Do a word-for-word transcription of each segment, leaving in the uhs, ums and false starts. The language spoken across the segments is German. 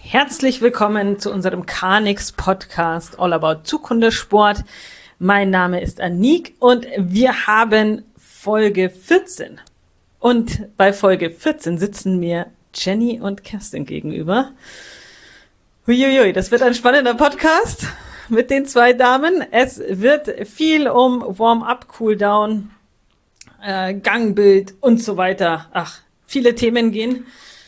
Herzlich willkommen zu unserem Carnix Podcast All About Zukunftssport. Mein Name ist Anik und wir haben Folge vierzehn. Und bei Folge vierzehn sitzen mir Jenny und Kerstin gegenüber. Huiuiui, das wird ein spannender Podcast mit den zwei Damen. Es wird viel um Warm-up, Cooldown, äh, Gangbild und so weiter. Ach, viele Themen gehen.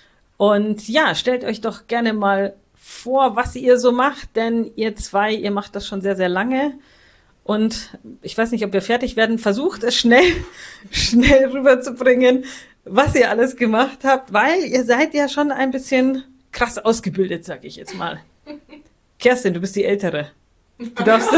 Und ja, stellt euch doch gerne mal vor, was ihr so macht, denn ihr zwei, ihr macht das schon sehr, sehr lange. Und ich weiß nicht, ob wir fertig werden. Versucht es schnell, schnell rüberzubringen, was ihr alles gemacht habt, weil ihr seid ja schon ein bisschen krass ausgebildet, sag ich jetzt mal. Kerstin, du bist die Ältere. Du darfst,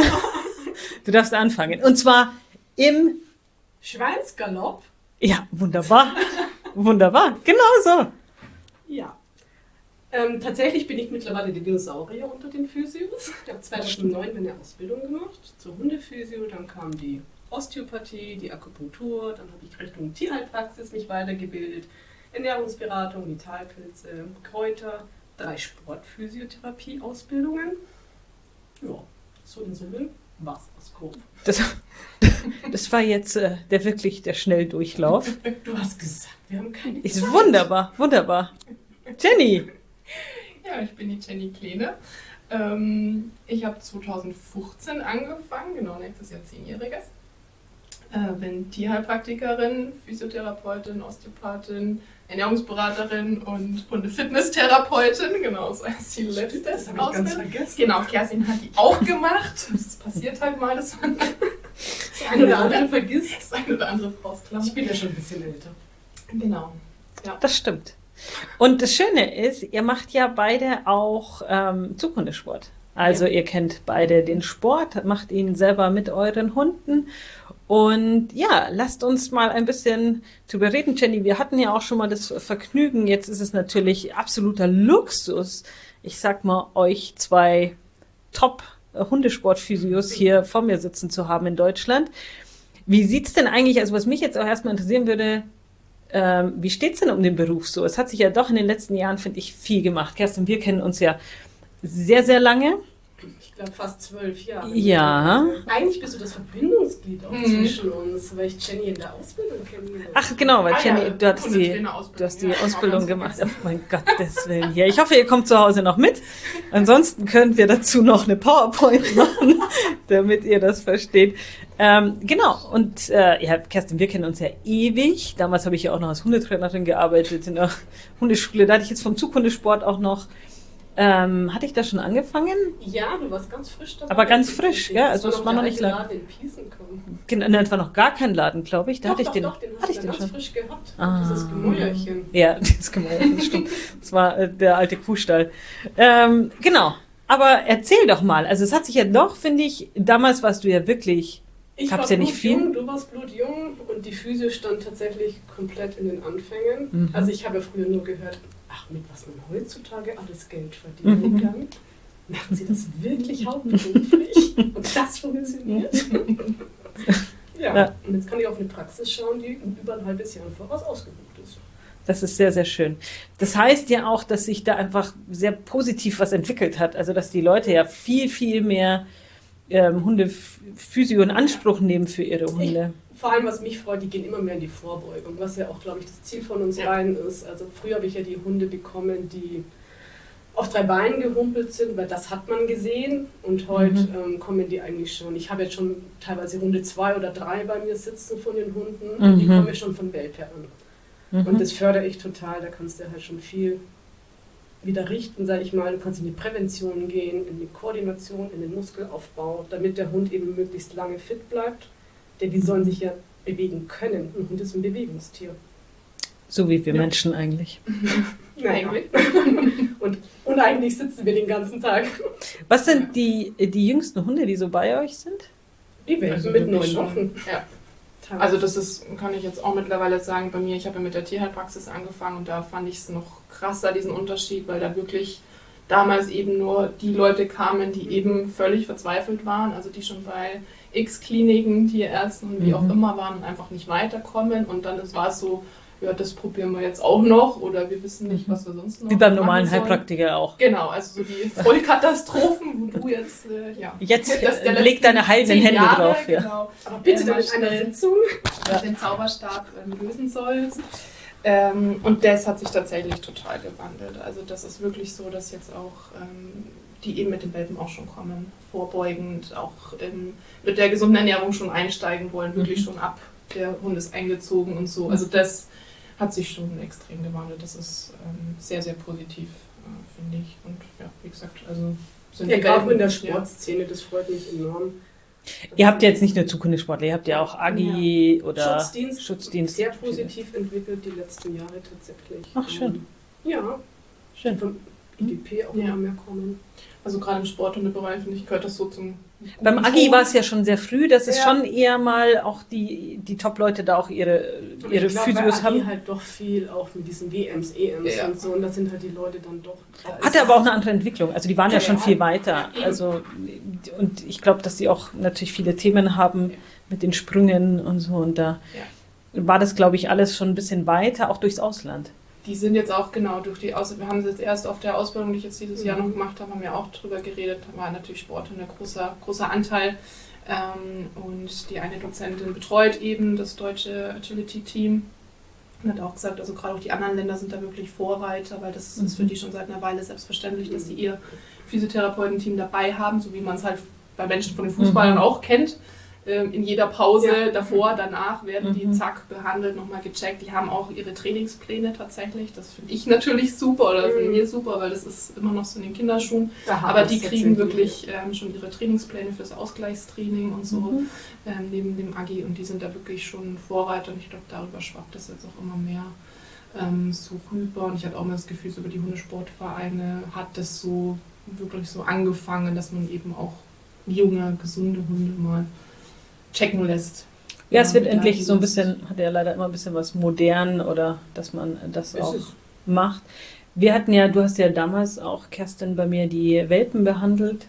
du darfst anfangen. Und zwar im Schweinsgalopp. Ja, wunderbar. Wunderbar. Genau so. Ja. Ähm, tatsächlich bin ich mittlerweile die Dinosaurier unter den Physios. Ich habe zweitausendneun eine Ausbildung gemacht zur Hundephysio. Dann kam die Osteopathie, die Akupunktur. Dann habe ich Richtung Tierheilpraxis mich weitergebildet. Ernährungsberatung, Vitalpilze, Kräuter, drei Sportphysiotherapie-Ausbildungen. Ja, so in Summe war's das grob. Das, das war jetzt äh, der wirklich der Schnelldurchlauf. Du hast gesagt, wir haben keine Zeit. Ist wunderbar, wunderbar. Jenny. Ja, ich bin die Jenny Kleene. Ähm, ich habe zweitausendfünfzehn angefangen, genau nächstes Jahr zehnjähriges. Äh, bin Tierheilpraktikerin, Physiotherapeutin, Osteopathin, Ernährungsberaterin und Hunde-Fitnesstherapeutin. Genau, so heißt die letzte Das habe ich ganz vergessen. Genau, Kerstin hat die auch gemacht. Das passiert halt mal, dass man das eine oder andere vergisst. das eine oder andere Ich rausklammert. bin ja schon ein bisschen älter. Genau. Ja. Das stimmt. Und das Schöne ist, ihr macht ja beide auch ähm, Zukunftssport. Also Ja. ihr kennt beide den Sport, macht ihn selber mit euren Hunden. Und ja, lasst uns mal ein bisschen drüber reden, Jenny. Wir hatten ja auch schon mal das Vergnügen. Jetzt ist es natürlich absoluter Luxus. Ich sag mal, euch zwei Top-Hundesportphysios hier vor mir sitzen zu haben in Deutschland. Wie sieht's denn eigentlich, also was mich jetzt auch erstmal interessieren würde, ähm, wie steht's denn um den Beruf so? Es hat sich ja doch in den letzten Jahren, finde ich, viel gemacht. Kerstin, wir kennen uns ja sehr, sehr lange. Ich glaube fast zwölf Jahre. Ja. Eigentlich bist du das Verbindungsglied auch Mhm. zwischen uns, weil ich Jenny in der Ausbildung kennengelernt habe. Ach genau, weil Ah, Jenny, ja, du hattest die, Hundetrainerausbildung, du hast die ja, Ausbildung genau. gemacht. Oh mein Gottes Willen hier. Ich hoffe, ihr kommt zu Hause noch mit. Ansonsten könnt ihr dazu noch eine PowerPoint machen, damit ihr das versteht. Ähm, genau, und äh, ja, Kerstin, wir kennen uns ja ewig. Damals habe ich ja auch noch als Hundetrainerin gearbeitet in der Hundeschule. Da hatte ich jetzt vom Zughundesport auch noch, ähm, hatte ich da schon angefangen? Ja, du warst ganz frisch dabei. Aber ganz frisch, ja, also Das es war noch der nicht alte lang. Laden in Piesenkamp. Genau, nein, es war noch gar kein Laden, glaube ich. Da Doch, hatte ich doch, den, doch, den hatte hast ich du den ganz schon. frisch gehabt. Ah. Dieses Gemäuerchen. Ja, das Gemäuer, das stimmt. Das war äh, der alte Kuhstall. Ähm, genau. Aber erzähl doch mal. Also es hat sich ja doch, finde ich, damals warst du ja wirklich, Ich gab's war ja nicht viel. blutjung, du warst blutjung und die Physio stand tatsächlich komplett in den Anfängen. Mhm. Also ich habe ja früher nur gehört, ach, mit was man heutzutage alles Geld verdienen Mhm. kann. Machen sie das wirklich hauptberuflich? Und das funktioniert? ja. Ja. Und jetzt kann ich auf eine Praxis schauen, die über ein halbes Jahr im Voraus ausgebucht ist. Das ist sehr, sehr schön. Das heißt ja auch, dass sich da einfach sehr positiv was entwickelt hat. Also dass die Leute ja viel, viel mehr ähm, Hundephysio in Anspruch nehmen für ihre Hunde. Vor allem, was mich freut, die gehen immer mehr in die Vorbeugung, was ja auch, glaube ich, das Ziel von uns Ja. beiden ist. Also früher habe ich ja die Hunde bekommen, die auf drei Beinen gehumpelt sind, weil das hat man gesehen und heute Mhm. ähm, kommen die eigentlich schon. Ich habe jetzt schon teilweise Hunde zwei oder drei bei mir sitzen von den Hunden Mhm. und die kommen schon von Welpe an. Mhm. Und das fördere ich total, da kannst du halt schon viel wieder richten, sage ich mal. Du kannst in die Prävention gehen, in die Koordination, in den Muskelaufbau, damit der Hund eben möglichst lange fit bleibt. Denn die sollen sich ja bewegen können. Ein Hund ist ein Bewegungstier. So wie wir Ja. Menschen eigentlich. Naja. und, und eigentlich sitzen wir den ganzen Tag. Was sind die, die jüngsten Hunde, die so bei euch sind? Die Welpen Also mit wirklich neun schon. Wochen. Ja. Teilweise. Also das ist, kann ich jetzt auch mittlerweile sagen, bei mir, ich habe ja mit der Tierheilpraxis angefangen und da fand ich es noch krasser, diesen Unterschied, weil da wirklich damals eben nur die Leute kamen, die eben völlig verzweifelt waren, also die schon bei X-Kliniken, Tierärzten und wie auch Mhm. immer waren und einfach nicht weiterkommen und dann war es so, ja, das probieren wir jetzt auch noch oder wir wissen nicht, was wir sonst noch Wie beim normalen machen sollen. Heilpraktiker auch. Genau, also so die Vollkatastrophen, wo du jetzt, äh, ja. Jetzt das der leg deine heilenden zehn Hände Jahre, drauf. Ja. Genau, Aber bitte äh, dann mal in einer schnell Sitzung. ja. den Zauberstab ähm, lösen sollst. Ähm, und das hat sich tatsächlich total gewandelt. Also das ist wirklich so, dass jetzt auch ähm, die eben mit den Welpen auch schon kommen, vorbeugend, auch ähm, mit der gesunden Ernährung schon einsteigen wollen, wirklich Mhm. schon ab, der Hund ist eingezogen und so. Also das hat sich schon extrem gewandelt. Das ist ähm, sehr, sehr positiv, äh, finde ich. Und ja, wie gesagt, also sind Ja, die gerade Welpen- in der ja. Sportszene, das freut mich enorm. Ihr habt ja jetzt nicht nur Zukunftssportler, ihr habt ja auch Agi oder Schutzdienst, Schutzdienst. sehr positiv entwickelt die letzten Jahre tatsächlich. Ach, schön. Ähm, Ja, Schön. vom I D P auch Ja. immer mehr kommen. Also gerade im Sporthundebereich, finde ich, gehört das so zum... Beim guten Agi Ton. war es ja schon sehr früh, dass es Ja. schon eher mal auch die, die Top-Leute da auch ihre, Und ihre ich glaub, Physios bei Agi haben. halt doch viel auch mit diesen W Ms, E Ms Ja. und so. Und da sind halt die Leute dann doch. Hatte aber auch eine andere Entwicklung. Also die waren ja, Ja, schon ja. viel weiter. Ja, eben. Also und ich glaube, dass sie auch natürlich viele Themen haben mit den Sprüngen und so. Und da war das, glaube ich, alles schon ein bisschen weiter, auch durchs Ausland. Die sind jetzt auch genau durch die Ausbildung, wir haben sie jetzt erst auf der Ausbildung, die ich jetzt dieses Mhm. Jahr noch gemacht habe, haben wir auch drüber geredet, da war natürlich Sport ein großer, großer Anteil. Ähm, und die eine Dozentin betreut eben das deutsche Agility-Team und hat auch gesagt, also gerade auch die anderen Länder sind da wirklich Vorreiter, weil das ist für die schon seit einer Weile selbstverständlich, dass sie ihr Physiotherapeutenteam dabei haben, so wie man es halt bei Menschen von den Fußballern Mhm. auch kennt. Ähm, In jeder Pause, Ja. davor, danach werden die Mhm. zack behandelt, nochmal gecheckt. Die haben auch ihre Trainingspläne tatsächlich. Das finde ich natürlich super oder Mhm. finde wir super, weil das ist immer noch so in den Kinderschuhen. Da haben Aber wir's die kriegen tatsächlich. wirklich ähm, schon ihre Trainingspläne fürs Ausgleichstraining und so Mhm. ähm, neben dem Agi und die sind da wirklich schon Vorreiter und ich glaube, darüber schwappt das jetzt auch immer mehr ähm, so rüber. Und ich habe auch mal das Gefühl, so über die Hundesportvereine hat das so wirklich so angefangen, dass man eben auch junge, gesunde Hunde mal checken lässt. Ja, es wird mit endlich so ein lässt. bisschen, hat ja leider immer ein bisschen was modern oder dass man das Ist auch es. macht. Wir hatten ja, du hast ja damals auch, Kerstin, bei mir die Welpen behandelt.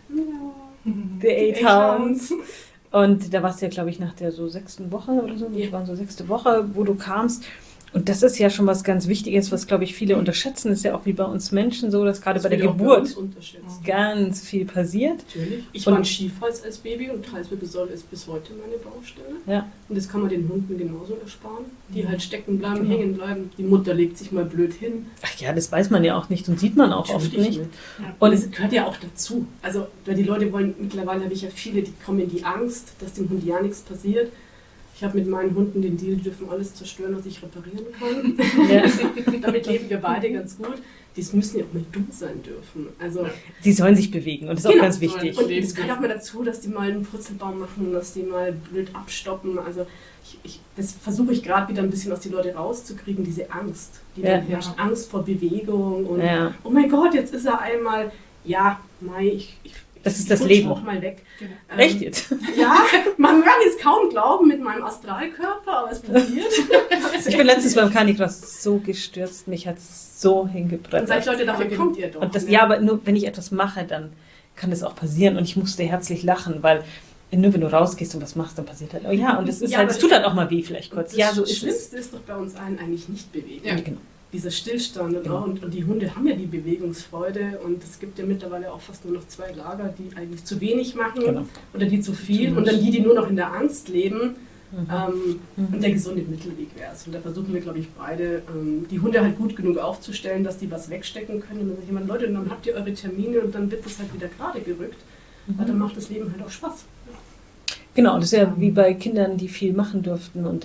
Die Eight Hounds. Und da warst du ja, glaube ich, nach der so sechsten Woche oder so, Ja. das war so sechste Woche, wo du kamst. Und das ist ja schon was ganz Wichtiges, was, glaube ich, viele unterschätzen. Ist ja auch wie bei uns Menschen so, dass gerade Das bei der wird auch bei Geburt uns unterschätzt. ganz viel passiert. Natürlich. Ich Und- war ein Schiefhals als Baby und Halswirbelsäule ist bis heute meine Baustelle. Ja. Und das kann man den Hunden genauso ersparen. Die Mhm. halt stecken bleiben, Genau. hängen bleiben. Die Mutter legt sich mal blöd hin. Ach ja, das weiß man ja auch nicht und sieht man auch oft Natürlich nicht. nicht. Und- Und es gehört ja auch dazu. Also, weil die Leute wollen, mittlerweile habe ich ja viele, die kommen in die Angst, dass dem Hund ja nichts passiert. Ich habe mit meinen Hunden den Deal, die dürfen alles zerstören, was ich reparieren kann. Ja. Damit leben wir beide ganz gut. Die müssen ja auch mal dumm sein dürfen. Also, Sie sollen sich bewegen und das ist auch Genau, ganz wichtig. und es gehört auch mal dazu, dass die mal einen Purzelbaum machen, dass die mal blöd abstoppen. Also ich, ich, das versuche ich gerade wieder ein bisschen aus die Leute rauszukriegen, diese Angst, die Ja. dann herrscht. Angst vor Bewegung und Ja. oh mein Gott, jetzt ist er einmal, ja, Mai, ich, ich Das ist ich das rutsch Leben. auch mal weg. Genau. Ähm, Echt jetzt? Ja, man mag es kaum glauben mit meinem Astralkörper, aber es passiert. Ich bin letztens beim Canicross so gestürzt, mich hat es so Und hingebracht. sag ich, Leute, dafür kommt ihr doch. Und das, ne? ja, aber nur wenn ich etwas mache, dann kann das auch passieren. Und ich musste herzlich lachen, weil nur wenn du rausgehst und was machst, dann passiert halt. Oh ja, und es ist Ja, halt, aber es tut dann auch mal weh vielleicht Und kurz. das Ja, so ist es. Schlimmste ist doch bei uns allen eigentlich nicht bewegen. Ja. Genau. Dieser Stillstand und, Genau. auch, und, und die Hunde haben ja die Bewegungsfreude und es gibt ja mittlerweile auch fast nur noch zwei Lager, die eigentlich zu wenig machen Genau. oder die zu viel Zu und dann wenig. die, die nur noch in der Angst leben Mhm. ähm, Mhm. und der gesunde Mittelweg wäre es. Und da versuchen wir, glaube ich, beide, ähm, die Hunde halt gut genug aufzustellen, dass die was wegstecken können. Und dann sage ich immer, Leute, dann habt ihr eure Termine und dann wird das halt wieder gerade gerückt, weil dann macht das Leben halt auch Spaß. Genau, das ist ja wie bei Kindern, die viel machen durften und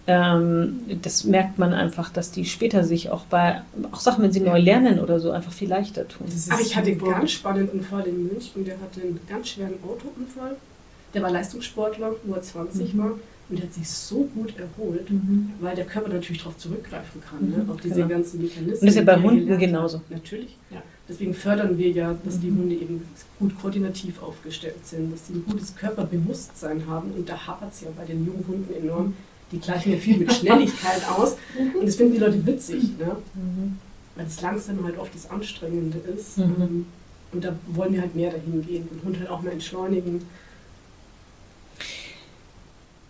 ähm, das merkt man einfach, dass die später sich auch bei, auch Sachen, wenn sie neu lernen oder so, einfach viel leichter tun. Aber ich hatte einen ganz spannenden Fall in München, der hatte einen ganz schweren Autounfall. Der war Leistungssportler, wo er zwanzig Mhm. war und der hat sich so gut erholt, Mhm. weil der Körper natürlich darauf zurückgreifen kann, ne? Mhm, auf diese genau. ganzen Mechanismen. Und das ist ja bei die er Hunden gelernt hat. genauso. Natürlich. Ja. Deswegen fördern wir ja, dass die Mhm. Hunde eben gut koordinativ aufgestellt sind, dass sie ein gutes Körperbewusstsein haben und da hapert es ja bei den jungen Hunden enorm. Die gleichen ja viel mit Schnelligkeit aus und das finden die Leute witzig, ne? Mhm. Weil das Langsame halt oft das Anstrengende ist. Mhm. Ähm, Und da wollen wir halt mehr dahin gehen und Hund halt auch mal entschleunigen.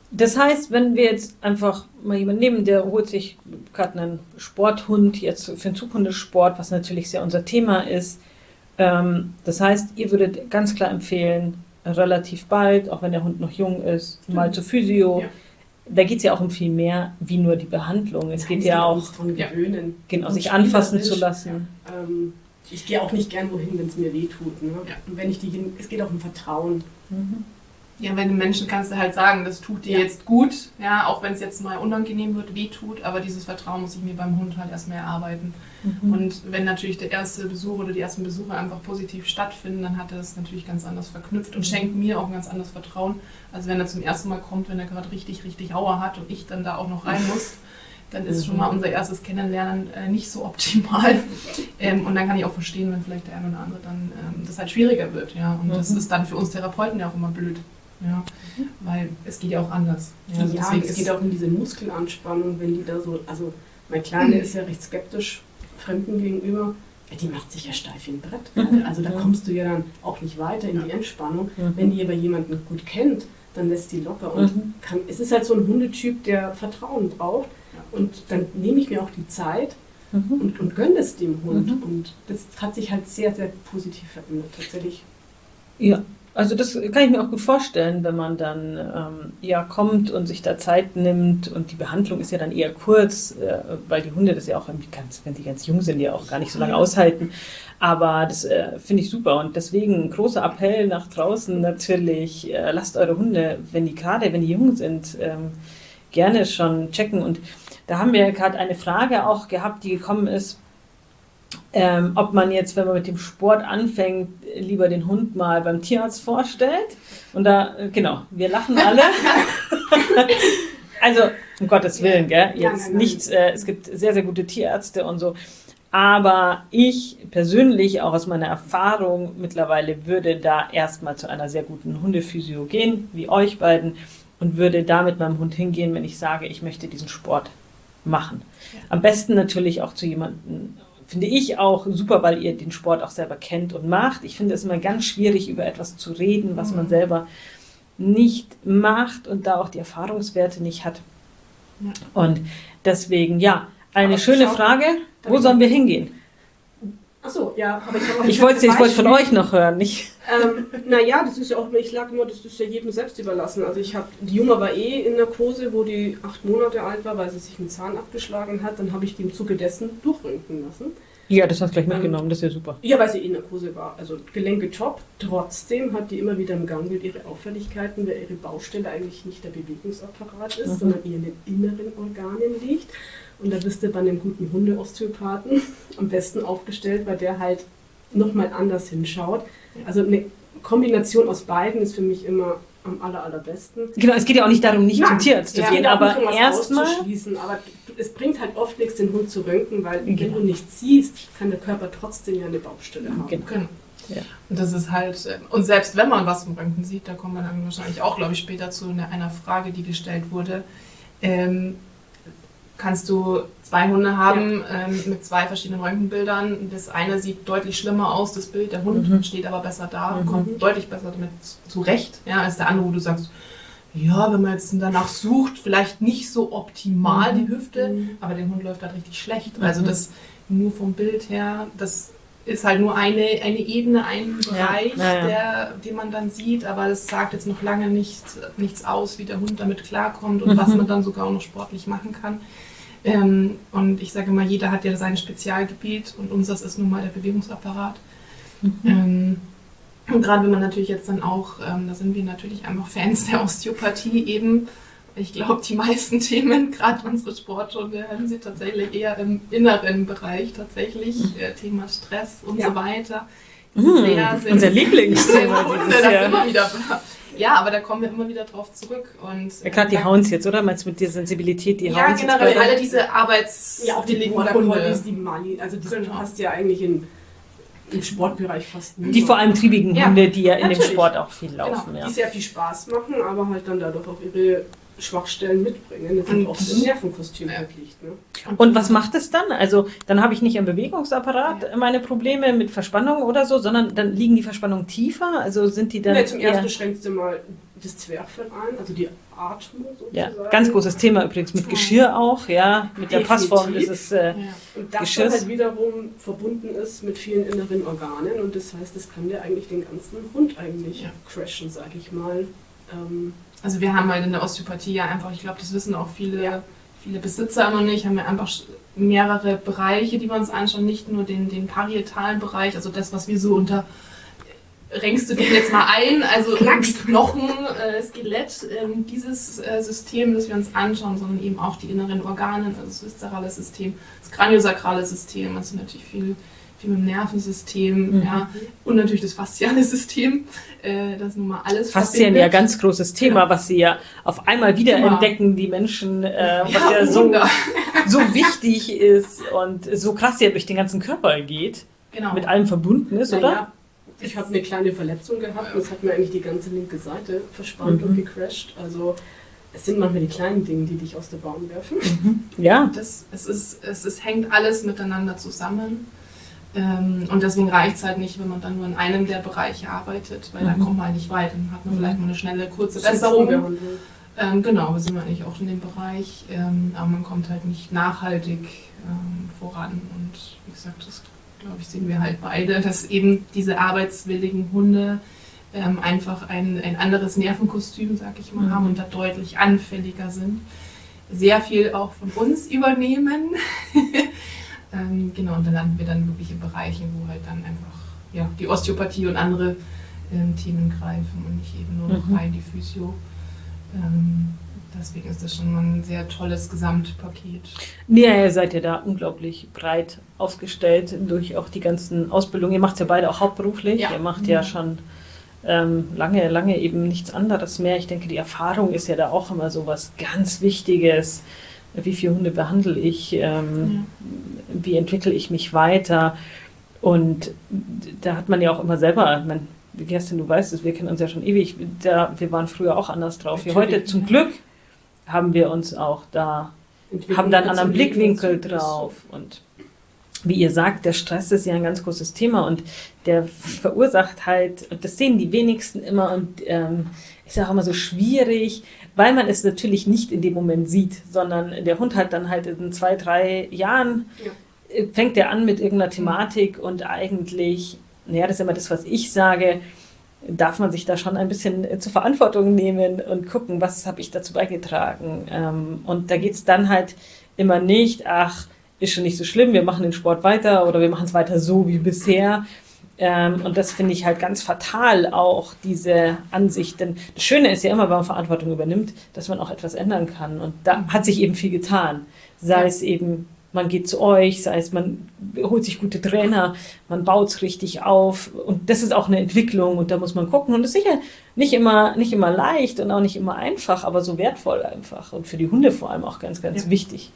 Das heißt, wenn wir jetzt einfach mal jemanden nehmen, der holt sich gerade einen Sporthund jetzt für den Zughundesport, was natürlich sehr unser Thema ist. Ähm, das heißt, ihr würdet ganz klar empfehlen, relativ bald, auch wenn der Hund noch jung ist, mal zur Physio. Ja. Da geht es ja auch um viel mehr wie nur die Behandlung. Es geht ja auch darum gewöhnen, genau, sich anfassen zu lassen. Ähm, ich gehe auch nicht gern wohin, wenn es mir weh tut. Ne? Ja. Und wenn ich die hin, es geht auch um Vertrauen. Mhm. Ja, bei den Menschen kannst du halt sagen, das tut dir Ja. jetzt gut, ja, auch wenn es jetzt mal unangenehm wird, weh tut, aber dieses Vertrauen muss ich mir beim Hund halt erstmal erarbeiten. Mhm. Und wenn natürlich der erste Besuch oder die ersten Besuche einfach positiv stattfinden, dann hat er das natürlich ganz anders verknüpft und schenkt mir auch ein ganz anderes Vertrauen, als wenn er zum ersten Mal kommt, wenn er gerade richtig, richtig Aua hat und ich dann da auch noch rein muss. Dann ist schon mal unser erstes Kennenlernen äh, nicht so optimal. Ähm, und dann kann ich auch verstehen, wenn vielleicht der eine oder andere dann ähm, das halt schwieriger wird. Ja? Und das Mhm. ist dann für uns Therapeuten ja auch immer blöd. Ja, weil es geht ja auch anders. Ja, Ja, also deswegen es ist- geht auch um diese Muskelanspannung, wenn die da so, also mein Kleiner ist ja recht skeptisch Fremden gegenüber, ja, die macht sich ja steif wie ein Brett. Mhm. Also da kommst du ja dann auch nicht weiter in die Entspannung. Mhm. Wenn die aber jemanden gut kennt, dann lässt die locker und Mhm. kann, es ist halt so ein Hundetyp, der Vertrauen braucht und dann nehme ich mir auch die Zeit Mhm. und, und gönne es dem Hund Mhm. und das hat sich halt sehr, sehr positiv verändert, tatsächlich. Ja, also das kann ich mir auch gut vorstellen, wenn man dann ähm, ja kommt und sich da Zeit nimmt und die Behandlung ist ja dann eher kurz, äh, weil die Hunde das ja auch, irgendwie ganz, wenn die ganz jung sind, ja auch gar nicht so lange aushalten. Aber das äh, finde ich super und deswegen ein großer Appell nach draußen natürlich, äh, lasst eure Hunde, wenn die gerade, wenn die jung sind, ähm, gerne schon checken. Und da haben wir gerade eine Frage auch gehabt, die gekommen ist, Ähm, ob man jetzt, wenn man mit dem Sport anfängt, lieber den Hund mal beim Tierarzt vorstellt. Und da, äh, genau, wir lachen alle. Also, um Gottes Willen, gell? Ja, Jetzt nein, nein. nichts, äh, es gibt sehr, sehr gute Tierärzte und so. Aber ich persönlich, auch aus meiner Erfahrung mittlerweile, würde da erstmal zu einer sehr guten Hundephysio gehen, wie euch beiden, und würde da mit meinem Hund hingehen, wenn ich sage, ich möchte diesen Sport machen. Am besten natürlich auch zu jemandem, finde ich auch super, weil ihr den Sport auch selber kennt und macht. Ich finde es immer ganz schwierig, über etwas zu reden, was man selber nicht macht und da auch die Erfahrungswerte nicht hat. Ja. Und deswegen, ja, eine Aber schöne schau, Frage. darf Wo ich sollen noch- wir hingehen? Achso, ja, aber ich habe auch Ich wollte ich wollte von Beispiel. euch noch hören, nicht? Ähm, naja, das ist ja auch, ich lag immer, das ist ja jedem selbst überlassen. Also ich habe, die Junge war eh in Narkose, wo die acht Monate alt war, weil sie sich einen Zahn abgeschlagen hat. Dann habe ich die im Zuge dessen durchröntgen lassen. Ja, das hast du gleich mitgenommen, das ist ja super. Ja, weil sie eh in Narkose war. Also Gelenke top. Trotzdem hat die immer wieder im Gang mit ihre Auffälligkeiten, weil ihre Baustelle eigentlich nicht der Bewegungsapparat ist, Mhm. sondern eher in den inneren Organen liegt. Und da bist du bei einem guten Hundeosteopathen am besten aufgestellt, weil der halt nochmal anders hinschaut. Also eine Kombination aus beiden ist für mich immer am aller, allerbesten. Genau, es geht ja auch nicht darum, nicht Nein. zum Tierarzt zu Ja, gehen, geht auch aber nicht, um was erstmal. auszuschließen, aber es bringt halt oft nichts, den Hund zu röntgen, weil wenn Genau. du nichts siehst, kann der Körper trotzdem ja eine Baustelle haben. Genau. Genau. Ja. Und das ist halt, äh, und selbst wenn man was im Röntgen sieht, da kommen wir dann wahrscheinlich auch, glaube ich, später zu einer, einer Frage, die gestellt wurde. Ähm, kannst du zwei Hunde haben ähm, mit zwei verschiedenen Röntgenbildern. Das eine sieht deutlich schlimmer aus, das Bild, der Hund Mhm. steht aber besser da, Mhm. kommt deutlich besser damit zurecht, ja, als der andere, wo du sagst, ja, wenn man jetzt danach sucht, vielleicht nicht so optimal Mhm. die Hüfte, Mhm. aber dem Hund läuft halt richtig schlecht. Also Mhm. das nur vom Bild her, das ist halt nur eine, eine Ebene, ein Bereich, Ja, ja. Der, den man dann sieht, aber das sagt jetzt noch lange nicht, nichts aus, wie der Hund damit klarkommt und Mhm. was man dann sogar auch noch sportlich machen kann. Ähm, und ich sage mal, jeder hat ja sein Spezialgebiet und unseres ist nun mal der Bewegungsapparat. Mhm. Ähm, und gerade wenn man natürlich jetzt dann auch, ähm, da sind wir natürlich einfach Fans der Osteopathie eben. Ich glaube, die meisten Themen, gerade unsere Sporthunde, haben sie tatsächlich eher im inneren Bereich tatsächlich. Äh, Thema Stress und Ja. so weiter. Mhm. Sehr, sehr Unser Lieblingsthema Hunde, dieses das Jahr. immer wieder. Ja, aber da kommen wir immer wieder drauf zurück. Und, Ja, gerade die äh, Hounds jetzt, oder? Meinst du mit der Sensibilität, die Ja, Hounds jetzt generell gerade? alle diese Arbeits... Ja, auch die willigen Border Hunde. Collies, die Mali, also das Genau. hast du ja eigentlich in, im Sportbereich fast nie. Die vor allem triebigen Ja, Hunde, die ja in dem natürlich. Sport auch viel laufen. Genau, Ja. Die sehr viel Spaß machen, aber halt dann dadurch auch ihre Schwachstellen mitbringen. Das sind Und- oft im Nervenkostüm wirklich. Ne? Und was macht es dann? Also dann habe ich nicht am Bewegungsapparat Ja. meine Probleme mit Verspannung oder so, sondern dann liegen die Verspannungen tiefer? Also sind die dann Ja, zum eher... ersten schränkst du mal das Zwerchfell ein, also die Atmung sozusagen. Ja, ganz großes Thema übrigens mit Geschirr auch, ja, mit der Definitiv. Passform dieses äh, Ja. Und das Geschirrs. dann halt wiederum verbunden ist mit vielen inneren Organen und das heißt, das kann ja eigentlich den ganzen Hund eigentlich Ja. crashen, sag ich mal. Ähm, Also wir haben halt in der Osteopathie ja einfach, ich glaube, das wissen auch viele, Ja. viele Besitzer immer nicht, haben wir einfach mehrere Bereiche, die wir uns anschauen, nicht nur den, den parietalen Bereich, also das, was wir so unter, renkst du den jetzt mal ein, also irgendwie Knochen, äh, Skelett, ähm, dieses äh, System, das wir uns anschauen, sondern eben auch die inneren Organe, also das viszerale System, das kraniosakrale System, also natürlich viel, viel mit dem Nervensystem, Mhm. ja, und natürlich das fasziale System, äh, das nun mal alles Faszien verbindet. ja ganz großes Thema, Genau. was sie ja auf einmal wieder Immer. entdecken, die Menschen, äh, was Ja, ja, so, Wunder. so wichtig ist und so krass ja durch den ganzen Körper geht, Genau. mit allem verbunden ist, oder? naja, ich habe eine kleine Verletzung gehabt und es hat mir eigentlich die ganze linke Seite verspannt Mhm. und gecrashed. Also es sind manchmal die kleinen Dinge, die dich aus der Bahn werfen. Ja. Das, es, ist, es ist, hängt alles miteinander zusammen. Ähm, und deswegen reicht es halt nicht, wenn man dann nur in einem der Bereiche arbeitet, weil dann Mhm. kommt man halt nicht weit. Dann hat man Mhm. vielleicht mal eine schnelle, kurze Besserung. Symptombehandlung. Ähm, genau, wir sind eigentlich auch in dem Bereich, ähm, aber man kommt halt nicht nachhaltig ähm, voran. Und wie gesagt, das glaube ich, sehen wir halt beide, dass eben diese arbeitswilligen Hunde ähm, einfach ein, ein anderes Nervenkostüm, sag ich mal, Mhm. haben und da deutlich anfälliger sind. Sehr viel auch von uns übernehmen. ähm, genau, und dann landen wir dann wirklich in Bereichen, wo halt dann einfach ja, die Osteopathie und andere ähm, Themen greifen und nicht eben nur noch Mhm. rein die Physio. Ähm, deswegen ist das schon mal ein sehr tolles Gesamtpaket. Ja, ihr seid ja da unglaublich breit aufgestellt durch auch die ganzen Ausbildungen. Ihr macht ja beide auch hauptberuflich. Ja. Ihr macht ja schon ähm, lange, lange eben nichts anderes mehr. Ich denke, die Erfahrung ist ja da auch immer so was ganz Wichtiges. Wie viele Hunde behandle ich? Ähm, Wie entwickle ich mich weiter? Und da hat man ja auch immer selber, ich meine, wie Kerstin, du weißt es, wir kennen uns ja schon ewig, da, wir waren früher auch anders drauf. Wir Natürlich, heute zum ja. Glück haben wir uns auch da Entwicklung haben da einen dazu anderen liegen, Blickwinkel dazu ist- drauf. Und wie ihr sagt, der Stress ist ja ein ganz großes Thema und der verursacht halt, und das sehen die wenigsten immer und ähm, ist ja auch immer so schwierig, weil man es natürlich nicht in dem Moment sieht, sondern der Hund hat dann halt in zwei, drei Jahren, Ja. äh, fängt er an mit irgendeiner Thematik und eigentlich, naja, das ist immer das, was ich sage, darf man sich da schon ein bisschen äh, zur Verantwortung nehmen und gucken, was habe ich dazu beigetragen. Ähm, und da geht es dann halt immer nicht, ach, ist schon nicht so schlimm, wir machen den Sport weiter oder wir machen es weiter so wie bisher. Ähm, und das finde ich halt ganz fatal auch, diese Ansicht. Denn das Schöne ist ja immer, wenn man Verantwortung übernimmt, dass man auch etwas ändern kann. Und da hat sich eben viel getan. Sei Ja. es eben, man geht zu euch, sei es, man holt sich gute Trainer, man baut es richtig auf. Und das ist auch eine Entwicklung und da muss man gucken. Und das ist sicher nicht immer, nicht immer leicht und auch nicht immer einfach, aber so wertvoll einfach. Und für die Hunde vor allem auch ganz, ganz Ja. wichtig.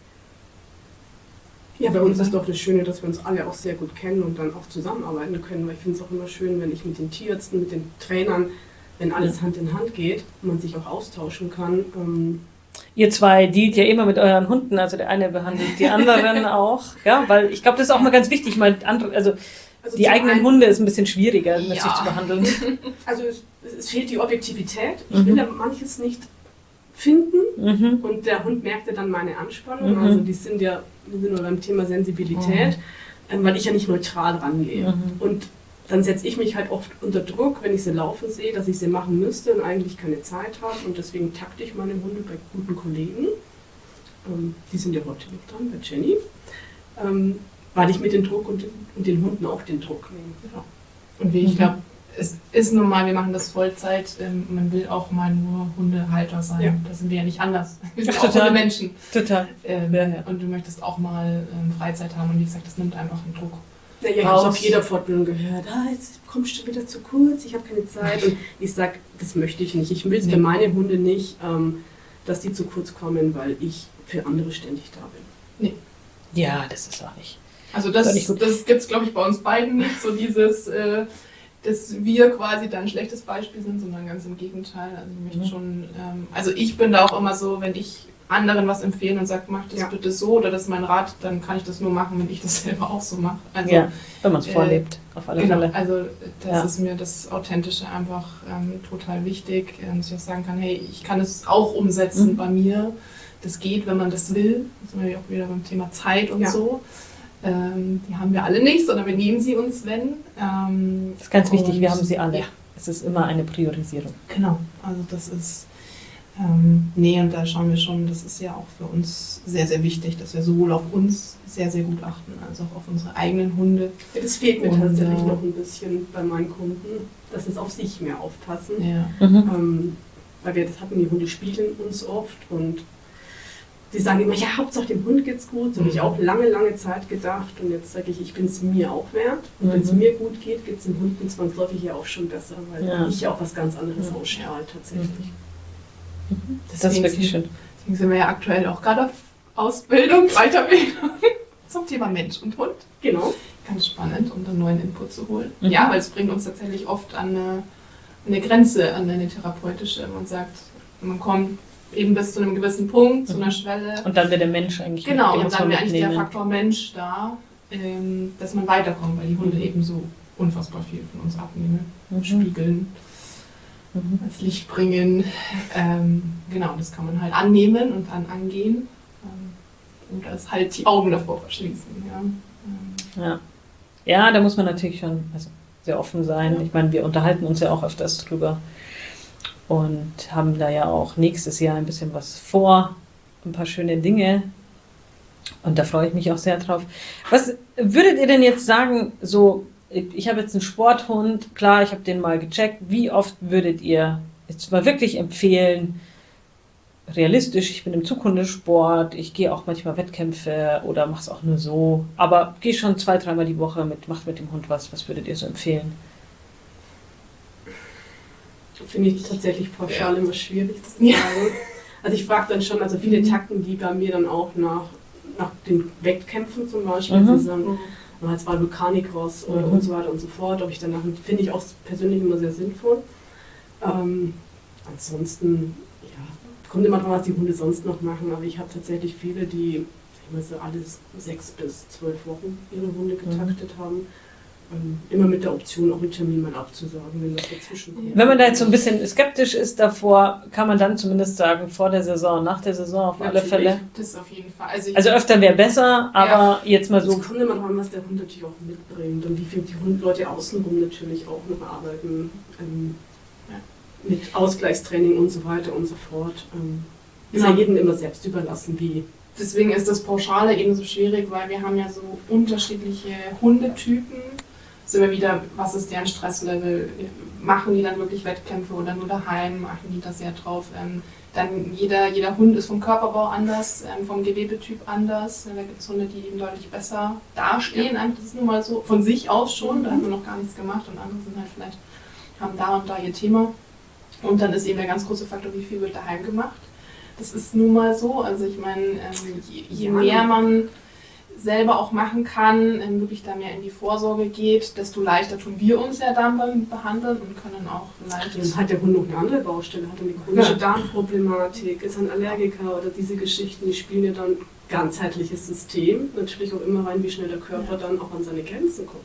Ja, bei uns ist doch das Schöne, dass wir uns alle auch sehr gut kennen und dann auch zusammenarbeiten können, weil ich finde es auch immer schön, wenn ich mit den Tierärzten, mit den Trainern, wenn alles Ja. Hand in Hand geht und man sich auch austauschen kann. Ähm, Ihr zwei dealt ja immer mit euren Hunden, also der eine behandelt die anderen auch, ja, weil ich glaube, das ist auch mal ganz wichtig, mal andere, also also die zum eigenen einen- Hunde ist ein bisschen schwieriger, Ja. natürlich zu behandeln. Also es, es fehlt die Objektivität. Ich Mhm. will da manches nicht finden Mhm. und der Hund merkte dann meine Anspannung. Mhm. Also die sind ja, wir sind nur beim Thema Sensibilität, ähm, weil ich ja nicht neutral rangehe. Mhm. Und dann setze ich mich halt oft unter Druck, wenn ich sie laufen sehe, dass ich sie machen müsste und eigentlich keine Zeit habe. Und deswegen takte ich meine Hunde bei guten Kollegen. Ähm, die sind ja heute noch dran, bei Jenny. Ähm, weil ich mir den Druck und, und den Hunden auch den Druck nehme. Ja. Und wie ich Mhm. glaube, es ist nun mal, wir machen das Vollzeit, ähm, man will auch mal nur Hundehalter sein. Ja. Da sind wir ja nicht anders. Wir sind Ach, auch total. Hundemenschen. Total. Ähm, Ja, ja. Und du möchtest auch mal ähm, Freizeit haben. Und wie gesagt, das nimmt einfach den Druck. Ja, ich habe Raus. auf jeder Fortbildung gehört, ah, jetzt kommst du wieder zu kurz, ich habe keine Zeit. Und ich sage, das möchte ich nicht. Ich will es Nee. für meine Hunde nicht, ähm, dass die zu kurz kommen, weil ich für andere ständig da bin. Ja, das ist auch nicht. Also das, Fand ich gut. das gibt es, glaube ich, bei uns beiden nicht. So dieses, äh, dass wir quasi da ein schlechtes Beispiel sind, sondern ganz im Gegenteil. Also, ich möchte Mhm. schon, ähm, also ich bin da auch immer so, wenn ich anderen was empfehlen und sage, mach das Ja. bitte so oder das ist mein Rat, dann kann ich das nur machen, wenn ich das selber auch so mache. Also, Ja, wenn man es äh, vorlebt, auf alle genau, Fälle. also das Ja. ist mir das Authentische einfach ähm, total wichtig, ähm, dass ich auch sagen kann, hey, ich kann es auch umsetzen Mhm. bei mir. Das geht, wenn man das will. Das sind wir auch wieder beim Thema Zeit und Ja. so. Ähm, die haben wir alle nicht, sondern wir nehmen sie uns, wenn. Ähm, Das ist ganz wichtig, und- wir haben sie alle. Ja, Es ist immer eine Priorisierung. genau. Also das ist, ähm, nee, und da schauen wir schon, das ist ja auch für uns sehr, sehr wichtig, dass wir sowohl auf uns sehr, sehr gut achten, als auch auf unsere eigenen Hunde. Ja, das fehlt mir Und, tatsächlich äh, noch ein bisschen bei meinen Kunden, dass es auf sich mehr aufpassen. Ja. Mhm. Ähm, weil wir das hatten, die Hunde spiegeln uns oft und die sagen immer, ja, Hauptsache dem Hund geht's gut. So habe ich auch lange, lange Zeit gedacht und jetzt sage ich, ich bin es mir auch wert. Und wenn es Mhm. mir gut geht, geht es den Hunden zwangsläufig ja auch schon besser, weil Ja. ich ja auch was ganz anderes Ja. ausstrahle tatsächlich. Das ist Deswegen wirklich sind- schön. Deswegen sind wir ja aktuell auch gerade auf Ausbildung, Weiterbildung zum Thema Mensch und Hund. Genau. Ganz spannend, um dann neuen Input zu holen. Mhm. Ja, weil es bringt uns tatsächlich oft an eine, eine Grenze, an eine therapeutische. Man sagt, man kommt eben bis zu einem gewissen Punkt, zu einer Schwelle. Und dann wird der Mensch eigentlich Genau, den und dann mal wäre eigentlich der mitnehmen. Faktor Mensch da, ähm, dass man weiterkommt, weil die Hunde eben so unfassbar viel von uns abnehmen, Mhm. spiegeln, Mhm. ans Licht bringen. Ähm, genau, das kann man halt annehmen und dann angehen. Ähm, und das halt die Augen davor verschließen. Ja. Ähm, Ja. Ja, da muss man natürlich schon also sehr offen sein. Ja. Ich meine, wir unterhalten uns ja auch öfters drüber und haben da ja auch nächstes Jahr ein bisschen was vor, ein paar schöne Dinge. Und da freue ich mich auch sehr drauf. Was würdet ihr denn jetzt sagen, so, ich habe jetzt einen Sporthund, klar, ich habe den mal gecheckt. Wie oft würdet ihr jetzt mal wirklich empfehlen, realistisch, ich bin im Zukunftssport, ich gehe auch manchmal Wettkämpfe oder mache es auch nur so, aber gehe schon zwei, dreimal die Woche mit, macht mit dem Hund was. Was würdet ihr so empfehlen? Finde ich tatsächlich pauschal immer schwierig zu Ja. sagen. Also ich frage dann schon, also viele Takten, die bei mir dann auch nach, nach den Wettkämpfen zum Beispiel, Mhm. die sagen, na, jetzt war Vulkanicross oder Mhm. und so weiter und so fort, ob ich danach, finde ich auch persönlich immer sehr sinnvoll. Ähm, ansonsten, ja, kommt immer drauf, was die Hunde sonst noch machen, aber ich habe tatsächlich viele, die ich weiß, so alle sechs bis zwölf Wochen ihre Hunde getaktet haben. Ähm, immer mit der Option, auch einen Termin mal abzusagen, wenn das dazwischen kommt. Wenn man da jetzt so ein bisschen skeptisch ist davor, kann man dann zumindest sagen, vor der Saison, nach der Saison auf alle Natürlich. Fälle. Das auf jeden Fall. Also, ich, Also öfter wäre besser, aber jetzt mal so. Es kommt immer dran, was der Hund natürlich auch mitbringt und wie viel die Hund Leute außenrum natürlich auch noch arbeiten. Ähm, Ja. mit Ausgleichstraining und so weiter und so fort. Ähm, ist Ja. ja jedem immer selbst überlassen, wie. deswegen ist das Pauschale eben so schwierig, weil wir haben ja so unterschiedliche Hundetypen. Sind wir wieder, was ist deren Stresslevel? Machen die dann wirklich Wettkämpfe oder nur daheim? Machen die das sehr drauf? Ähm, dann jeder, jeder Hund ist vom Körperbau anders, ähm, vom Gewebetyp anders. Da gibt es Hunde, die eben deutlich besser dastehen. Einfach, das ist nun mal so von sich aus schon. Da haben wir noch gar nichts gemacht und andere sind halt vielleicht, haben da und da ihr Thema. Und dann ist eben der ganz große Faktor, wie viel wird daheim gemacht. Das ist nun mal so. Also ich meine, ähm, je, je Ja. mehr man selber auch machen kann, ähm, wirklich da mehr in die Vorsorge geht, desto leichter tun wir uns ja dann beim Behandeln und können auch vielleicht... Dann hat der Hund noch eine andere Baustelle, hat eine chronische Ja. Darmproblematik, ist ein Allergiker oder diese Geschichten, die spielen ja dann ganzheitliches System. Natürlich auch immer rein, wie schnell der Körper dann auch an seine Grenzen kommt.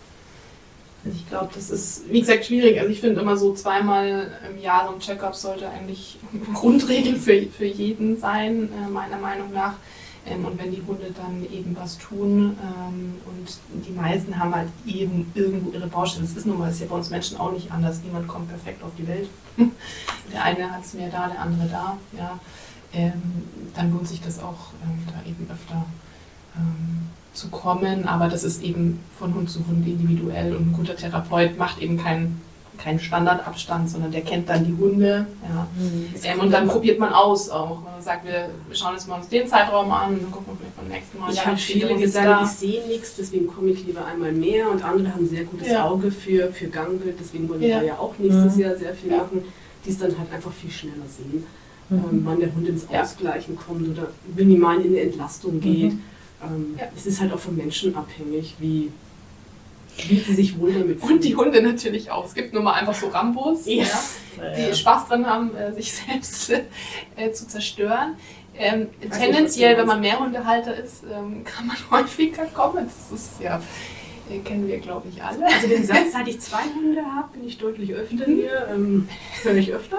Also ich glaube, das ist, wie gesagt, schwierig. Also ich finde immer so zweimal im Jahr so ein Check-up sollte eigentlich eine Grundregel für, für jeden sein, äh, meiner Meinung nach. Ähm, und wenn die Hunde dann eben was tun ähm, und die meisten haben halt eben irgendwo ihre Baustelle. Das ist nun mal, das ist ja bei uns Menschen auch nicht anders. Niemand kommt perfekt auf die Welt. Der eine hat es mehr da, der andere da. Ja. Ähm, dann lohnt sich das auch, ähm, da eben öfter ähm, zu kommen, aber das ist eben von Hund zu Hund individuell und ein guter Therapeut macht eben keinen keinen Standardabstand, sondern der kennt dann die Hunde. Ja. Ähm, und dann probiert man aus auch. Man sagt, wir schauen jetzt mal uns den Zeitraum an und dann gucken wir vielleicht beim nächsten Mal. Ich ja, habe wie viele Hunde gesagt, da. ich sehe nichts, deswegen komme ich lieber einmal mehr und andere haben ein sehr gutes Ja. Auge für, für Gangbild, deswegen wollen wir Ja. da ja auch nächstes Mhm. Jahr sehr viel Ja. machen, die es dann halt einfach viel schneller sehen, Mhm. ähm, wann der Hund ins Ja. Ausgleichen kommt oder minimal in eine Entlastung geht. Mhm. Ähm, Ja. Es ist halt auch vom Menschen abhängig, wie, wie sie sich wohl damit Und die Hunde natürlich auch. Es gibt nur mal einfach so Rambos, Ja. ja, die Spaß dran haben, äh, sich selbst äh, zu zerstören. Ähm, tendenziell, wenn man Mehrhundehalter ist, ähm, kann man häufiger kommen. Das ist ja, äh, kennen wir, glaube ich, alle. Also den Satz, seit ich zwei Hunde habe, bin ich deutlich öfter hier. Ähm, höre ich öfter.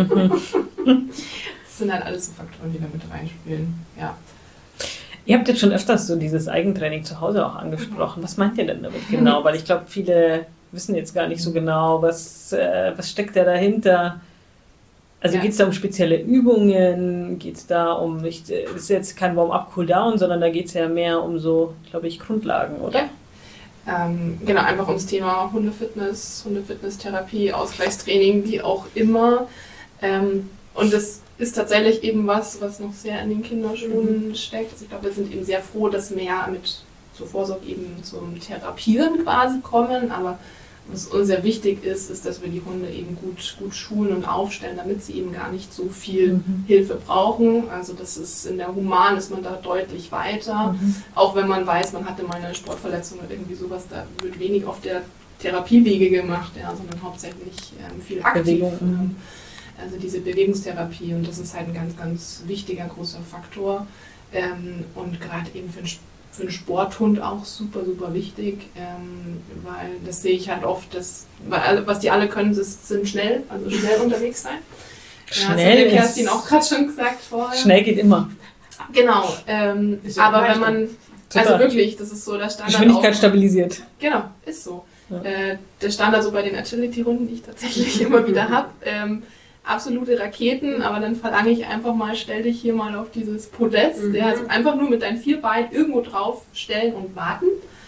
Das sind halt alles so Faktoren, die da mit reinspielen. Ja. Ihr habt jetzt schon öfters so dieses Eigentraining zu Hause auch angesprochen. Was meint ihr denn damit genau? Weil ich glaube, viele wissen jetzt gar nicht so genau, was, äh, was steckt da dahinter. Also Ja. geht es da um spezielle Übungen? Geht es da um, nicht, es ist jetzt kein Warm-up, Cool-down, sondern da geht es ja mehr um so, glaube ich, Grundlagen, oder? Ja. Ähm, genau, einfach ums Thema Hundefitness, Hundefitness-Therapie, Ausgleichstraining, wie auch immer. Ähm, und das ist tatsächlich eben was, was noch sehr in den Kinderschuhen mhm. steckt. Also ich glaube, wir sind eben sehr froh, dass mehr mit zur Vorsorge eben zum Therapieren quasi kommen, aber was uns sehr wichtig ist, ist, dass wir die Hunde eben gut, gut schulen und aufstellen, damit sie eben gar nicht so viel mhm. Hilfe brauchen. Also das ist in der Human ist man da deutlich weiter. Mhm. Auch wenn man weiß, man hatte mal eine Sportverletzung oder irgendwie sowas, da wird wenig auf der Therapiewege gemacht, ja, sondern hauptsächlich ähm, viel aktiv. Ähm, also diese Bewegungstherapie, und das ist halt ein ganz, ganz wichtiger, großer Faktor. Ähm, und gerade eben für den Sport für einen Sporthund auch super, super wichtig, ähm, weil das sehe ich halt oft, dass, weil alle, was die alle können, ist, sind schnell, also schnell unterwegs sein. Schnell ja, das hat Kerstin auch gerade schon gesagt vorher. Schnell geht immer. Genau, ähm, ja aber wenn man, super. Also wirklich, das ist so der Standard. Geschwindigkeit auch, stabilisiert. Genau, ist so. Ja. Äh, der Standard so bei den Agility-Runden, die ich tatsächlich immer wieder habe, ähm, absolute Raketen, aber dann verlange ich einfach mal, stell dich hier mal auf dieses Podest, mhm. ja, also einfach nur mit deinen vier Beinen irgendwo drauf stellen und warten,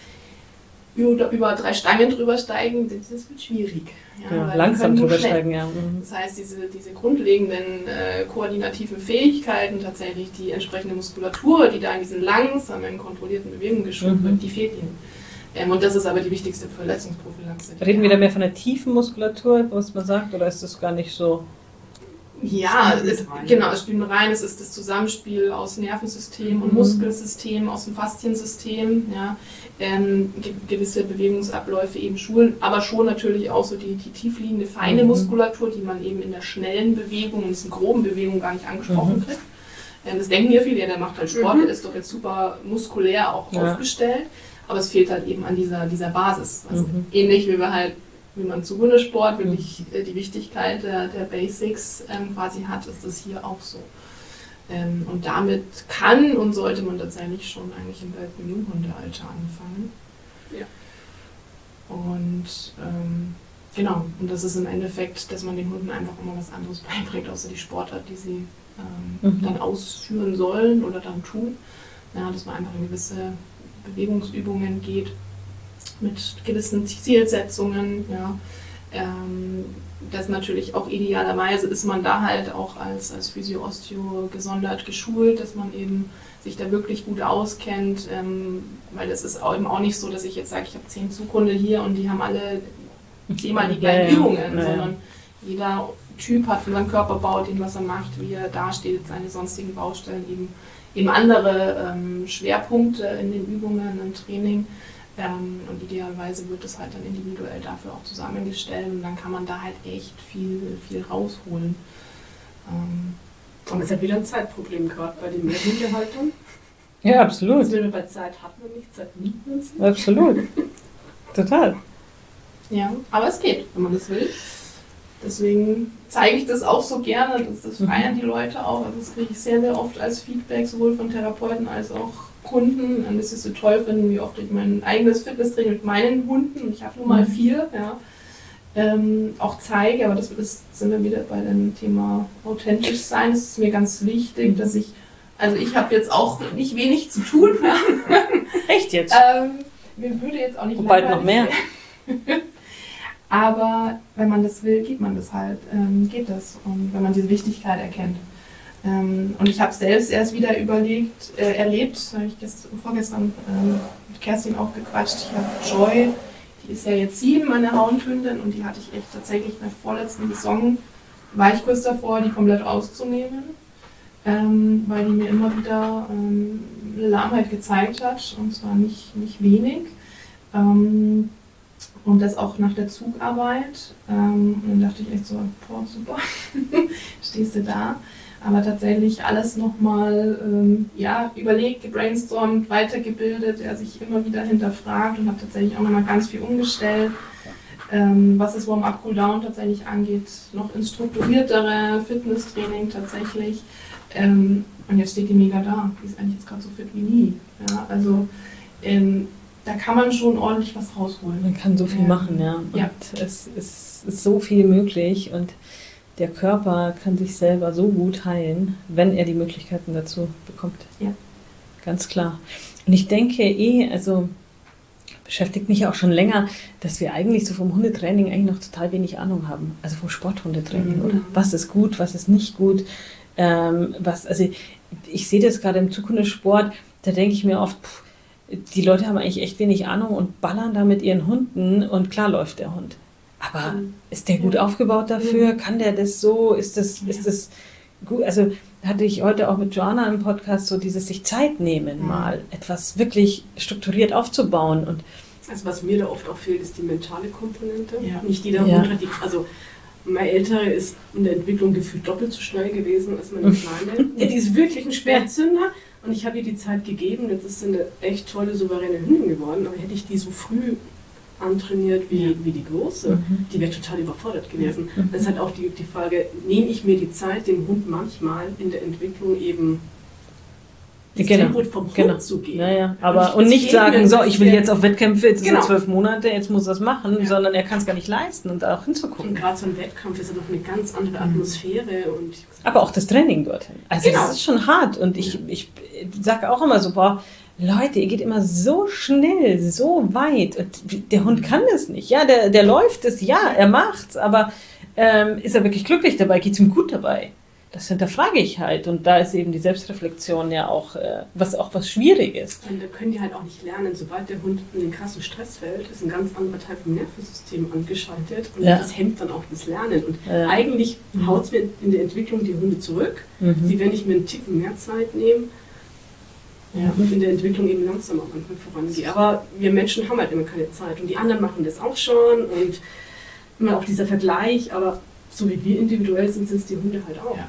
über, über drei Stangen drüber steigen, das, das wird schwierig. Ja, ja, langsam drüber steigen, ja. Mhm. Das heißt, diese, diese grundlegenden äh, koordinativen Fähigkeiten, tatsächlich die entsprechende Muskulatur, die da in diesen langsamen, kontrollierten Bewegungen geschult mhm. wird, die fehlt ihnen. Ähm, und das ist aber die wichtigste Verletzungsprophylaxe. Reden wir da mehr von der tiefen Muskulatur, was man sagt, oder ist das gar nicht so? Ja, es, genau, es spielt rein, es ist das Zusammenspiel aus Nervensystem und Muskelsystem, aus dem Fasziensystem, ja, ähm, ge gewisse Bewegungsabläufe eben schulen, aber schon natürlich auch so die, die tiefliegende, feine mhm. Muskulatur, die man eben in der schnellen Bewegung, in diesen groben Bewegungen gar nicht angesprochen mhm. kriegt. Ähm, das denken ja viele, ja, der macht halt Sport, mhm. der ist doch jetzt super muskulär auch ja. aufgestellt, aber es fehlt halt eben an dieser, dieser Basis. Also mhm. ähnlich wie wir halt wie man zu Hundesport wirklich äh, die Wichtigkeit der, der Basics ähm, quasi hat, ist das hier auch so. Ähm, und damit kann und sollte man tatsächlich schon eigentlich im Welt- und Junghundealter anfangen. Ja. Und ähm, genau, und das ist im Endeffekt, dass man den Hunden einfach immer was anderes beibringt, außer die Sportart, die sie ähm, mhm. dann ausführen sollen oder dann tun. Ja, dass man einfach in gewisse Bewegungsübungen geht, mit gewissen Zielsetzungen, ja. Ähm, das natürlich auch idealerweise ist man da halt auch als, als Physio-Osteo gesondert geschult, dass man eben sich da wirklich gut auskennt, ähm, weil es ist auch eben auch nicht so, dass ich jetzt sage, ich habe zehn Zughunde hier und die haben alle zehnmal die gleichen ja, Übungen, ja. sondern jeder Typ hat von seinem Körperbau, dem was er macht, wie er dasteht, seine sonstigen Baustellen, eben, eben andere ähm, Schwerpunkte in den Übungen, im Training. Ähm, und idealerweise wird das halt dann individuell dafür auch zusammengestellt und dann kann man da halt echt viel, viel rausholen. Ähm, und es ist ja wieder ein Zeitproblem, gerade bei den Mehrhundehaltern. Ja, absolut. Also wenn wir bei Zeit hat man nicht, Zeit nimmt man sie. Absolut. Total. Ja, aber es geht, wenn man das will. Deswegen zeige ich das auch so gerne, das, das feiern die Leute auch. Also das kriege ich sehr, sehr oft als Feedback, sowohl von Therapeuten als auch Kunden, dass sie es so toll finden, wie oft ich mein eigenes Fitnesstraining mit meinen Hunden, und ich habe nur mal vier, ja, ähm, auch zeige, aber das ist, sind wir wieder bei dem Thema authentisch sein. Es ist mir ganz wichtig, dass ich, also ich habe jetzt auch nicht wenig zu tun. Ja. Echt jetzt? ähm, mir würde jetzt auch nicht und bald noch mehr. Aber wenn man das will, geht man das halt, ähm, geht das, und wenn man diese Wichtigkeit erkennt. Ähm, und ich habe selbst erst wieder überlegt, äh, erlebt, habe ich gestern, vorgestern ähm, mit Kerstin auch gequatscht, ich habe Joy, die ist ja jetzt sieben, meine Houndhündin, und die hatte ich echt tatsächlich in der vorletzten Saison, war ich kurz davor, die komplett auszunehmen, ähm, weil die mir immer wieder ähm, eine Lahmheit gezeigt hat, und zwar nicht, nicht wenig. Ähm, Und das auch nach der Zugarbeit. Ähm, und dann dachte ich echt so, boah, super, stehst du da. aber tatsächlich alles nochmal ähm, ja, überlegt, gebrainstormt, weitergebildet, der sich immer wieder hinterfragt und habe tatsächlich auch nochmal ganz viel umgestellt, ähm, was das Warm-up Cool-down tatsächlich angeht, noch ins strukturiertere Fitnesstraining tatsächlich. Ähm, und jetzt steht die mega da, die ist eigentlich jetzt gerade so fit wie nie. Ja, also ähm, da kann man schon ordentlich was rausholen. Man kann so viel ja. machen, ja. Und ja. es ist, ist so viel möglich und der Körper kann sich selber so gut heilen, wenn er die Möglichkeiten dazu bekommt. Ja. Ganz klar. Und ich denke eh, also beschäftigt mich auch schon länger, dass wir eigentlich so vom Hundetraining eigentlich noch total wenig Ahnung haben. Also vom Sporthundetraining, Mhm. oder? Was ist gut, was ist nicht gut. Ähm, was, also ich sehe das gerade im Zukunftssport, da denke ich mir oft, pff, die Leute haben eigentlich echt wenig Ahnung und ballern da mit ihren Hunden und klar läuft der Hund. Aber Mhm. ist der gut Ja. aufgebaut dafür? Mhm. Kann der das so? Ist das, Ja. ist das gut? Also hatte ich heute auch mit Joanna im Podcast so dieses sich Zeit nehmen, Mhm. mal etwas wirklich strukturiert aufzubauen. Und Also was mir da oft auch fehlt, ist die mentale Komponente. Ja. Nicht jeder Ja. Hund hat die, also mein Älterer ist in der Entwicklung gefühlt doppelt so schnell gewesen als meine Kleine. Ja, die ist wirklich ein Spätzünder und ich habe ihr die Zeit gegeben. Jetzt ist sie eine echt tolle, souveräne Hündin geworden. Aber hätte ich die so früh antrainiert wie, wie die Große, Mhm. die wäre total überfordert gewesen. Mhm. Das ist halt auch die, die Frage, nehme ich mir die Zeit, dem Hund manchmal in der Entwicklung eben das Genau, Tempo vom Hund genau. zu geben. Ja, ja. Aber, ich- und es nicht fehlt sagen, mir so, ein ich will bisschen- jetzt auf Wettkämpfe, jetzt Genau. sind zwölf Monate, jetzt muss das machen, Ja. sondern er kann es gar nicht leisten und da auch Und hinzugucken. gerade so ein Wettkampf ist ja noch eine ganz andere Atmosphäre. Und Aber auch das Training dorthin. Also Genau. das ist schon hart. Und ich, ich sage auch immer so, boah, Leute, ihr geht immer so schnell, so weit. Und der Hund kann das nicht. Ja, der, der läuft es, ja, er macht's, aber ähm, ist er wirklich glücklich dabei? Geht's ihm gut dabei? Das hinterfrage ich halt. Und da ist eben die Selbstreflexion ja auch, äh, was auch was Schwieriges. Und da können die halt auch nicht lernen. Sobald der Hund in den krassen Stress fällt, ist ein ganz anderer Teil vom Nervensystem angeschaltet. Und Ja. das hemmt dann auch das Lernen. Und Ja. eigentlich haut es mir in der Entwicklung die Hunde zurück, Mhm. wie wenn ich mir einen Ticken mehr Zeit nehme. Ja, und in der Entwicklung eben langsamer manchmal vorangehe. Aber wir Menschen haben halt immer keine Zeit. Und die anderen machen das auch schon. Und immer auch dieser Vergleich. Aber so wie wir individuell sind, sind es die Hunde halt auch. Ja.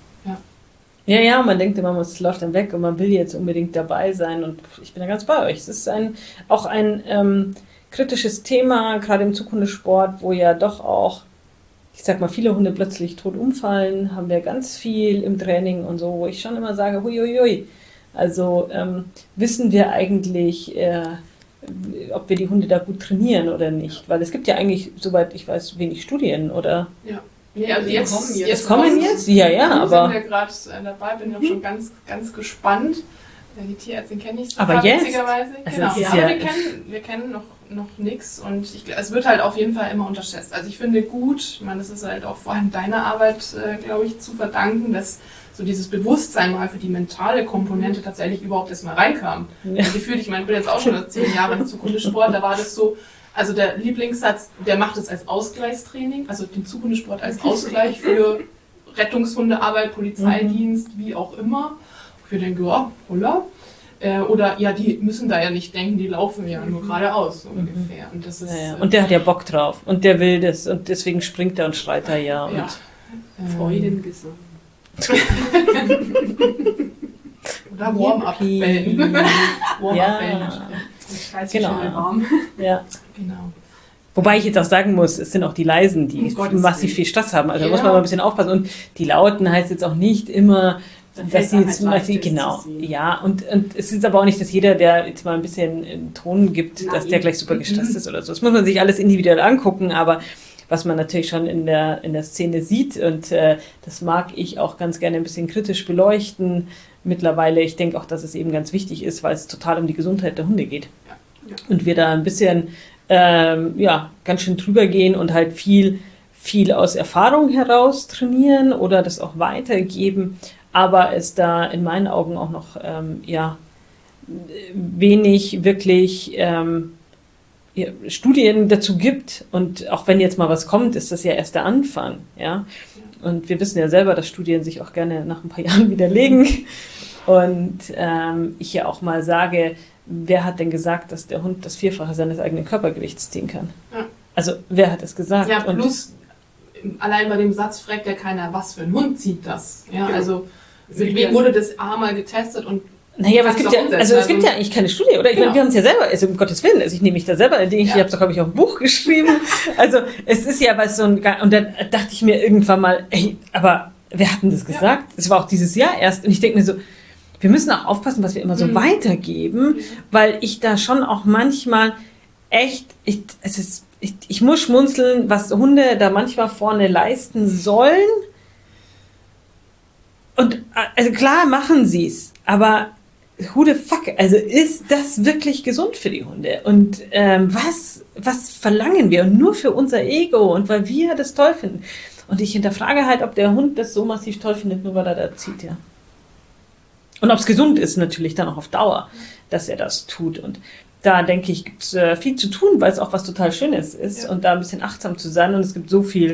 Ja, ja, man denkt immer, es läuft dann weg und man will jetzt unbedingt dabei sein und ich bin da ganz bei euch. Es ist ein, auch ein ähm, kritisches Thema, gerade im Zukunftssport, wo ja doch auch, ich sag mal, viele Hunde plötzlich tot umfallen, haben wir ganz viel im Training und so, wo ich schon immer sage, huiuiui. Also ähm, wissen wir eigentlich, äh, ob wir die Hunde da gut trainieren oder nicht? Weil es gibt ja eigentlich, soweit ich weiß, wenig Studien, oder? Ja. Nee, also Die jetzt, kommen jetzt. jetzt Kommen kommen- jetzt? Ja, ja, Wir aber- sind ja gerade äh, dabei, bin auch schon ganz, ganz gespannt. Äh, Die Tierärztin kenne ich Aber sogar, jetzt? witzigerweise. Also Genau. es ist Aber ja- wir kennen, wir kennen noch, noch nichts und ich, gl- es wird halt auf jeden Fall immer unterschätzt. Also ich finde gut, ich meine, das ist halt auch vor allem deiner Arbeit, äh, glaube ich, zu verdanken, dass so dieses Bewusstsein mal für die mentale Komponente tatsächlich überhaupt erst mal reinkam. Ja. Also gefühlt, ich meine, ich bin jetzt auch schon zehn Jahre im Zukunftssport, da war das so, also der Lieblingssatz, der macht es als Ausgleichstraining, also den Zukunftssport als Ausgleich für Rettungshundearbeit, Polizeidienst, wie auch immer. Und wir denken, ja, holla. Äh, Oder ja, die müssen da ja nicht denken, die laufen ja nur geradeaus, so ungefähr. Und das ist, Ja, ja. äh, Und der hat ja Bock drauf und der will das und deswegen springt er und schreit er ja. Und ja. Ähm, Freudengesang. Oder Warm-up-Bellen. Warm-up-Bellen. Ja. Ich Genau. genau. Warm. Ja. Genau. Wobei ich jetzt auch sagen muss, es sind auch die Leisen, die Um Gottes massiv Willen. viel Stress haben. Also da Ja. muss man mal ein bisschen aufpassen. Und die Lauten heißt jetzt auch nicht immer, Dann fällt dass sie einem jetzt halt leicht, massiv, das genau, zu sehen. ja. Und, und es ist aber auch nicht, dass jeder, der jetzt mal ein bisschen einen Ton gibt, Nein. dass der gleich super gestresst Mhm. ist oder so. Das muss man sich alles individuell angucken, aber was man natürlich schon in der, in der Szene sieht und äh, das mag ich auch ganz gerne ein bisschen kritisch beleuchten mittlerweile. Ich denke auch, dass es eben ganz wichtig ist, weil es total um die Gesundheit der Hunde geht. Ja. Ja. Und wir da ein bisschen, ähm, ja, ganz schön drüber gehen und halt viel, viel aus Erfahrung heraus trainieren oder das auch weitergeben, aber es da in meinen Augen auch noch, ähm, ja, wenig wirklich ähm, ja, Studien dazu gibt und auch wenn jetzt mal was kommt, ist das ja erst der Anfang, ja. Und wir wissen ja selber, dass Studien sich auch gerne nach ein paar Jahren widerlegen. Und ähm, ich ja auch mal sage, wer hat denn gesagt, dass der Hund das Vierfache seines eigenen Körpergewichts ziehen kann? Ja. Also wer hat das gesagt? Ja, Und plus allein bei dem Satz fragt ja keiner, was für ein Hund zieht das. Ja, Genau. also mit wem wurde das A mal getestet und Naja, aber es gibt ja, umsetzen. also es gibt ja eigentlich keine Studie, oder? Ich Genau. meine, wir haben es ja selber, also um Gottes Willen, also ich nehme mich da selber, ich, ich Ja. habe es doch, glaube ich, auch ein Buch geschrieben. Also es ist ja was so ein, und dann dachte ich mir irgendwann mal, ey, aber wer hat denn das gesagt? Es war auch dieses Jahr erst und ich denke mir so, wir müssen auch aufpassen, was wir immer so Mhm. weitergeben, weil ich da schon auch manchmal echt, ich, es ist, ich, ich muss schmunzeln, was Hunde da manchmal vorne leisten sollen. Und also klar machen sie es, aber who the fuck, also ist das wirklich gesund für die Hunde? Und ähm, was, was verlangen wir? Und nur für unser Ego und weil wir das toll finden. Und ich hinterfrage halt, ob der Hund das so massiv toll findet, nur weil er da zieht, ja. Und ob es gesund ist natürlich dann auch auf Dauer, dass er das tut. Und da denke ich, gibt es äh, viel zu tun, weil es auch was total Schönes ist Ja. und da ein bisschen achtsam zu sein. Und es gibt so viel,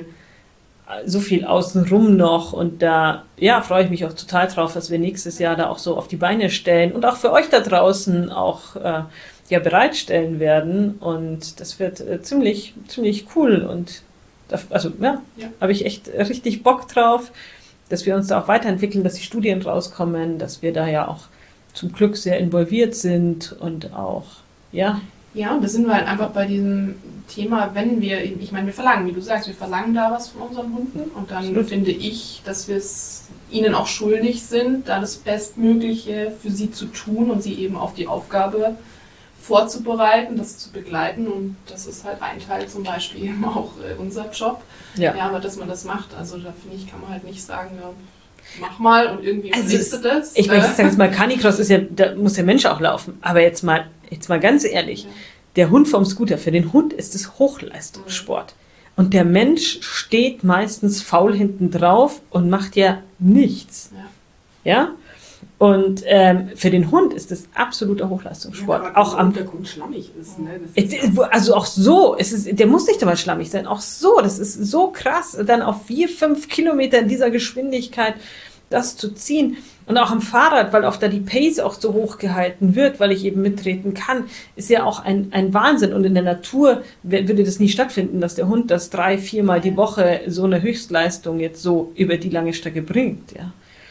so viel außenrum noch. Und da, ja, freue ich mich auch total drauf, dass wir nächstes Jahr da auch so auf die Beine stellen und auch für euch da draußen auch äh, ja, bereitstellen werden. Und das wird äh, ziemlich, ziemlich cool. Und da, also, ja, Ja. habe ich echt richtig Bock drauf, dass wir uns da auch weiterentwickeln, dass die Studien rauskommen, dass wir da ja auch zum Glück sehr involviert sind und auch, ja. ja, und da sind wir halt einfach bei diesem Thema, wenn wir, ich meine, wir verlangen, wie du sagst, wir verlangen da was von unseren Hunden und dann Absolut. finde ich, dass wir es ihnen auch schuldig sind, da das Bestmögliche für sie zu tun und sie eben auf die Aufgabe vorzubereiten, das zu begleiten und das ist halt ein Teil zum Beispiel eben auch äh, unser Job. Ja. Ja, aber dass man das macht, also da finde ich, kann man halt nicht sagen, ja, mach mal und irgendwie Also überlegst du das. Ich meine, ich Äh, sage jetzt mal, Canicross ist ja, da muss der Mensch auch laufen. Aber jetzt mal, jetzt mal ganz ehrlich, Ja. der Hund vom Scooter, für den Hund ist es Hochleistungssport. Und der Mensch steht meistens faul hinten drauf und macht ja nichts. Ja. Ja? Und ähm, für den Hund ist es absoluter Hochleistungssport. Ja, auch am Untergrund schlammig ist. Ne? Das ist Es- Also auch so, es ist, der muss nicht einmal schlammig sein, auch so, das ist so krass, dann auf vier, fünf Kilometer in dieser Geschwindigkeit das zu ziehen. Und auch am Fahrrad, weil auch da die Pace auch so hoch gehalten wird, weil ich eben mittreten kann, ist ja auch ein, ein Wahnsinn. Und in der Natur w- würde das nie stattfinden, dass der Hund das drei, viermal die Woche so eine Höchstleistung jetzt so über die lange Strecke bringt, ja.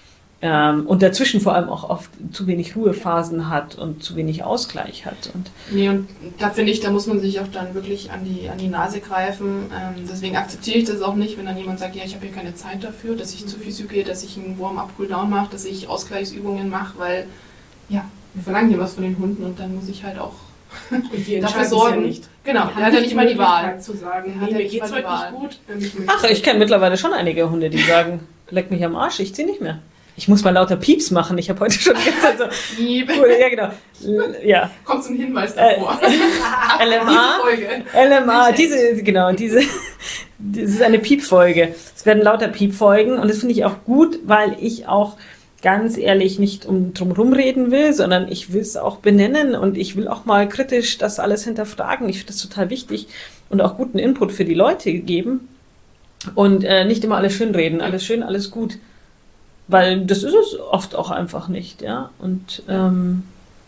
Ähm, und dazwischen vor allem auch oft zu wenig Ruhephasen hat und zu wenig Ausgleich hat. Und Nee, und da finde ich, da muss man sich auch dann wirklich an die, an die Nase greifen. Ähm, deswegen akzeptiere ich das auch nicht, wenn dann jemand sagt, ja, ich habe hier keine Zeit dafür, dass ich zu Physio gehe, dass ich einen Warm-up, Cool-down mache, dass ich Ausgleichsübungen mache, weil, ja, wir verlangen hier was von den Hunden und dann muss ich halt auch und die dafür entscheiden sorgen. ja nicht. Genau, Die der hat ja nicht mal die Wahl. Möglichkeit zu sagen, Der hat nee, ja mir nicht geht's mal die heute nicht Wahl. gut. ähm, ich möchte- ach, ich kenne mittlerweile schon einige Hunde, die sagen, leck mich am Arsch, ich ziehe nicht mehr. Ich muss mal lauter Pieps machen. Ich habe heute schon gestern so, Piep. cool, ja genau, L- ja, Kommt zum Hinweis davor. L M Diese A, Folge. L M A, diese, genau, diese, das ist eine Piep-Folge. Es werden lauter Piep-Folgen und das finde ich auch gut, weil ich auch ganz ehrlich nicht um drum rumreden will, sondern ich will es auch benennen und ich will auch mal kritisch das alles hinterfragen. Ich finde das total wichtig und auch guten Input für die Leute geben und äh, nicht immer alles schön reden, alles schön, alles gut. Weil das ist es oft auch einfach nicht, ja. Und ähm,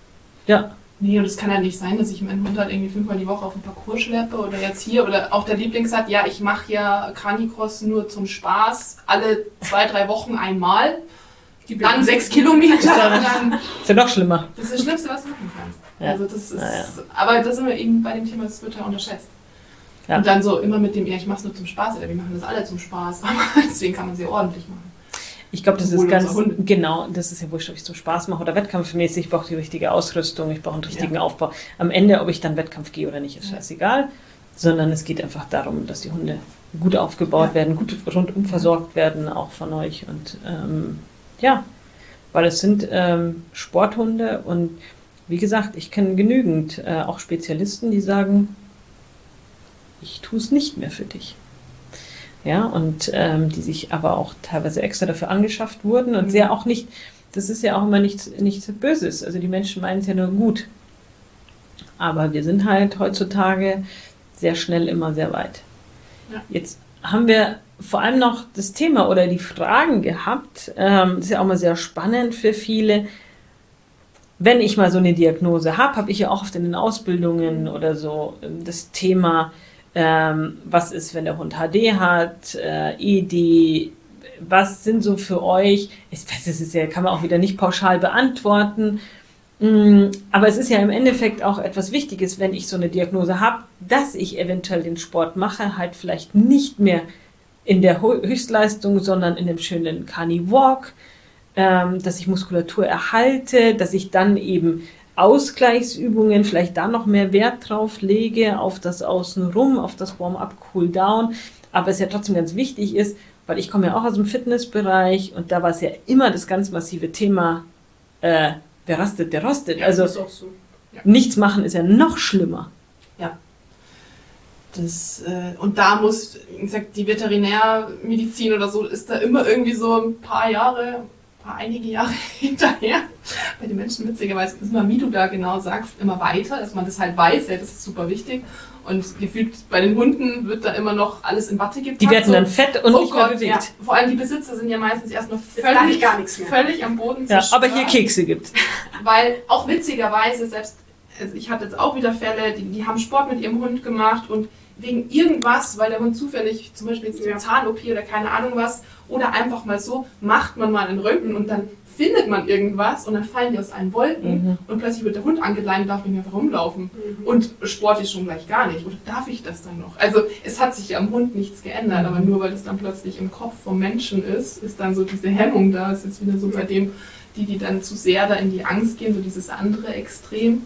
ja. Nee, und es kann ja nicht sein, dass ich meinen Hund halt irgendwie fünfmal die Woche auf den Parcours schleppe oder jetzt hier oder auch der Liebling sagt, ja, ich mache ja Canicross nur zum Spaß, alle zwei, drei Wochen einmal, dann sechs Kilometer und dann, Ist ja noch schlimmer. das ist das Schlimmste, was du machen kannst. Ja. Also das ist, Ja, ja. aber da sind wir eben bei dem Thema, das wird ja unterschätzt. Ja. Und dann so immer mit dem, ja, ich mach's nur zum Spaß, oder wir machen das alle zum Spaß, aber deswegen kann man sie ordentlich machen. Ich glaube, das ist Wohl ganz, unser Hund. genau, das ist ja wurscht, ob ich es zum Spaß mache oder wettkampfmäßig. Ich brauche die richtige Ausrüstung, ich brauche einen richtigen Ja. Aufbau. Am Ende, ob ich dann Wettkampf gehe oder nicht, ist scheißegal. Sondern es geht einfach darum, dass die Hunde gut aufgebaut Ja. werden, gut rundum versorgt werden, auch von euch. Und ähm, ja, weil es sind ähm, Sporthunde und wie gesagt, ich kenne genügend äh, auch Spezialisten, die sagen, ich tue es nicht mehr für dich. Ja, und ähm, die sich aber auch teilweise extra dafür angeschafft wurden und Mhm. sehr auch nicht, das ist ja auch immer nichts, nichts Böses. Also die Menschen meinen es ja nur gut. Aber wir sind halt heutzutage sehr schnell immer sehr weit. Ja. Jetzt haben wir vor allem noch das Thema oder die Fragen gehabt. Ähm, das ist ja auch mal sehr spannend für viele. Wenn ich mal so eine Diagnose habe, habe ich ja auch oft in den Ausbildungen oder so ähm, das Thema, Ähm, was ist, wenn der Hund H D hat, äh, E D, was sind so für euch, ich weiß, das ist ja, kann man auch wieder nicht pauschal beantworten, mh, aber es ist ja im Endeffekt auch etwas Wichtiges, wenn ich so eine Diagnose habe, dass ich eventuell den Sport mache, halt vielleicht nicht mehr in der Höchstleistung, sondern in dem schönen Carni-Walk, ähm, dass ich Muskulatur erhalte, dass ich dann eben Ausgleichsübungen, vielleicht da noch mehr Wert drauf lege, auf das Außenrum, auf das Warm-up, Cool-down, aber es ja trotzdem ganz wichtig ist, weil ich komme ja auch aus dem Fitnessbereich und da war es ja immer das ganz massive Thema, äh, wer rastet, der rostet. Ja, also das ist auch so. Ja. Nichts machen ist ja noch schlimmer. Ja. Das, äh, und da muss, wie gesagt, die Veterinärmedizin oder so ist da immer irgendwie so ein paar Jahre, paar einige Jahre hinterher. Bei den Menschen witzigerweise ist immer, wie du da genau sagst, immer weiter, dass man das halt weiß, ja, das ist super wichtig. Und gefühlt bei den Hunden wird da immer noch alles in Watte gepackt. Die werden dann fett und oh nicht mehr Gott, bewegt. ja. Vor allem die Besitzer sind ja meistens erstmal gar völlig, gar nichts mehr. völlig am Boden Ja, zerstört. aber hier Kekse gibt's. Weil auch witzigerweise, selbst, also ich hatte jetzt auch wieder Fälle, die, die haben Sport mit ihrem Hund gemacht und wegen irgendwas, weil der Hund zufällig, zum Beispiel jetzt eine Ja. Zahn-O P oder keine Ahnung was, oder einfach mal so, macht man mal einen Röntgen und dann findet man irgendwas und dann fallen die aus allen Wolken Mhm. und plötzlich wird der Hund angeleint und darf nicht mehr rumlaufen. Mhm. Und Sport ist schon gleich gar nicht. Oder darf ich das dann noch? Also es hat sich ja am Hund nichts geändert, aber nur weil es dann plötzlich im Kopf vom Menschen ist, ist dann so diese Hemmung da. Es ist jetzt wieder so bei dem, die, die dann zu sehr da in die Angst gehen, so dieses andere Extrem.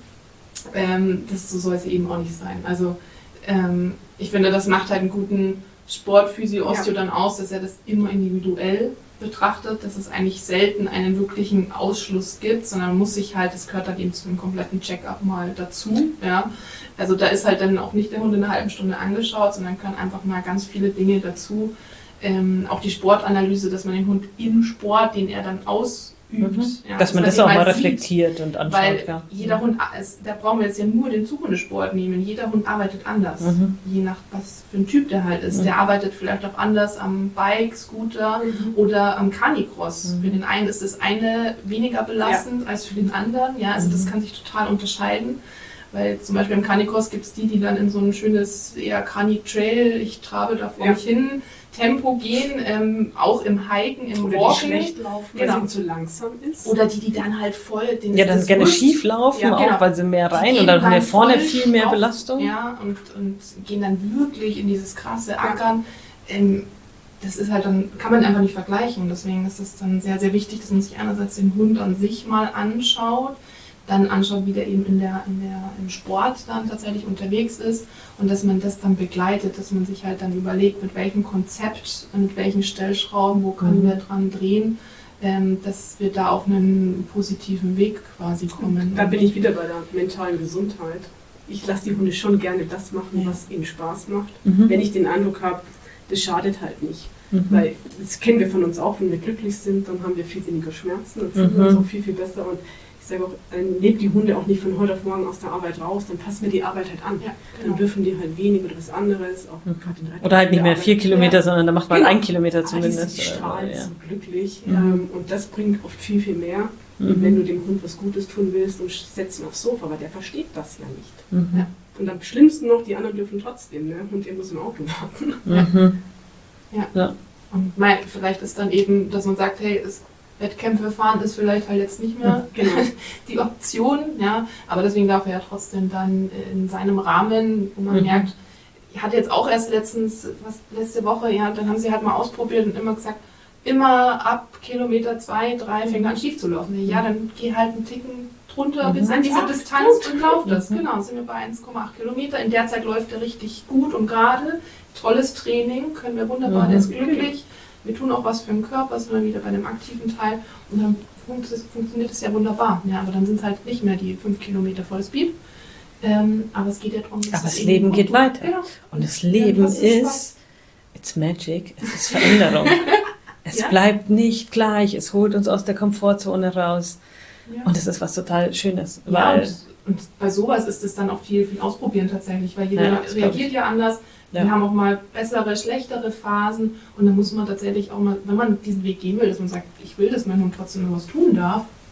Ähm, das so soll es eben auch nicht sein. Also ähm, ich finde, das macht halt einen guten Sportphysio-Osteo Ja. dann aus, dass er das immer individuell betrachtet, dass es eigentlich selten einen wirklichen Ausschluss gibt, sondern man muss sich halt, das gehört dann eben zu einem kompletten Check-up mal dazu. Ja. Also da ist halt dann auch nicht der Hund in einer halben Stunde angeschaut, sondern können einfach mal ganz viele Dinge dazu. Ähm, auch die Sportanalyse, dass man den Hund im Sport, den er dann ausübt, Mhm. ja, Dass man das den auch mal sieht. reflektiert und anschaut. Weil Ja. jeder Hund, es- da brauchen wir jetzt ja nur den Zuhundesport nehmen. Jeder Hund arbeitet anders, Mhm. je nach was für ein Typ der halt ist. Mhm. Der arbeitet vielleicht auch anders am Bike, Scooter Mhm. oder am Canicross. Mhm. Für den einen ist das eine weniger belastend als für den anderen. Ja, also das Mhm. kann sich total unterscheiden. Weil zum Beispiel im Canicross gibt es die, die dann in so ein schönes eher Cani-Trail, ich trabe da vor Ja. mich hin, Tempo gehen, ähm, auch im Hiken, im Oder die Walking. schlecht laufen, Genau. weil sie zu langsam ist. Oder die, die dann halt voll den Ja, dann das gerne wurscht. schief laufen, Ja, genau. auch weil sie mehr Die rein gehen und dann haben wir dann vorne voll viel mehr auf- Belastung. Ja, und, und gehen dann wirklich in dieses krasse Ackern. Ähm, das ist halt dann, kann man einfach nicht vergleichen. Und deswegen ist es dann sehr, sehr wichtig, dass man sich einerseits den Hund an sich mal anschaut, dann anschaut, wie der eben in der, in der, im Sport dann tatsächlich unterwegs ist und dass man das dann begleitet, dass man sich halt dann überlegt, mit welchem Konzept, mit welchen Stellschrauben, wo können Mhm. wir dran drehen, ähm, dass wir da auf einen positiven Weg quasi kommen. Da bin ich wieder bei der mentalen Gesundheit. Ich lasse die Hunde schon gerne das machen, Ja. was ihnen Spaß macht. Mhm. Wenn ich den Eindruck habe, das schadet halt nicht. Mhm. Weil das kennen wir von uns auch, wenn wir glücklich sind, dann haben wir viel weniger Schmerzen und fühlen Mhm. uns auch viel, viel besser. Und ich sage auch, äh, nehmt die Hunde auch nicht von heute auf morgen aus der Arbeit raus, dann passen wir die Arbeit halt an. Ja, Dann genau. dürfen die halt wenig oder was anderes. Auch Mhm. gerade in der Oder halt nicht mehr Arbeit. vier Kilometer, Ja. sondern dann macht man Genau. ein Kilometer Ah, die zumindest. sind strahlen, Oder, ja. sind glücklich. Mhm. Ähm, und das bringt oft viel, viel mehr, Mhm. wenn du dem Hund was Gutes tun willst und setzt ihn aufs Sofa, weil der versteht das ja nicht. Mhm. Ja. Und am schlimmsten noch, die anderen dürfen trotzdem, ne? Und ihr muss im Auto warten. Mhm. Ja. Ja. Und mein, vielleicht ist dann eben, dass man sagt, hey, es, Wettkämpfe fahren ist vielleicht halt jetzt nicht mehr Genau. die Option, ja, aber deswegen darf er ja trotzdem dann in seinem Rahmen, wo man Mhm. merkt, ich hatte jetzt auch erst letztens, was, letzte Woche, ja, dann haben sie halt mal ausprobiert und immer gesagt, immer ab Kilometer zwei, drei fängt an schief zu laufen. Ja, dann geh halt einen Ticken drunter Mhm. bis an diese Ach, Distanz und lauf das. Mhm. Genau, sind wir bei eins Komma acht Kilometer. In der Zeit läuft er richtig gut und gerade. Tolles Training, können wir wunderbar, Mhm. der ist glücklich. Wir tun auch was für den Körper, sind wir wieder bei dem aktiven Teil und dann funkt es, funktioniert es ja wunderbar. Ja, aber dann sind es halt nicht mehr die fünf Kilometer volles Beep. Ähm, aber es geht ja darum, dass Aber es das eben Leben auch- geht weiter. Genau. Und das Leben das ist Spaß. ist, it's magic, es ist Veränderung. Es Ja. bleibt nicht gleich, es holt uns aus der Komfortzone raus. Ja. Und das ist was total Schönes. Ja, Weil, und, und bei sowas ist es dann auch viel, viel ausprobieren tatsächlich, weil jeder Ja, das glaub reagiert ja anders. Ja. Wir haben auch mal bessere, schlechtere Phasen und dann muss man tatsächlich auch mal, wenn man diesen Weg gehen will, dass man sagt, ich will, dass mein Hund trotzdem noch was tun darf,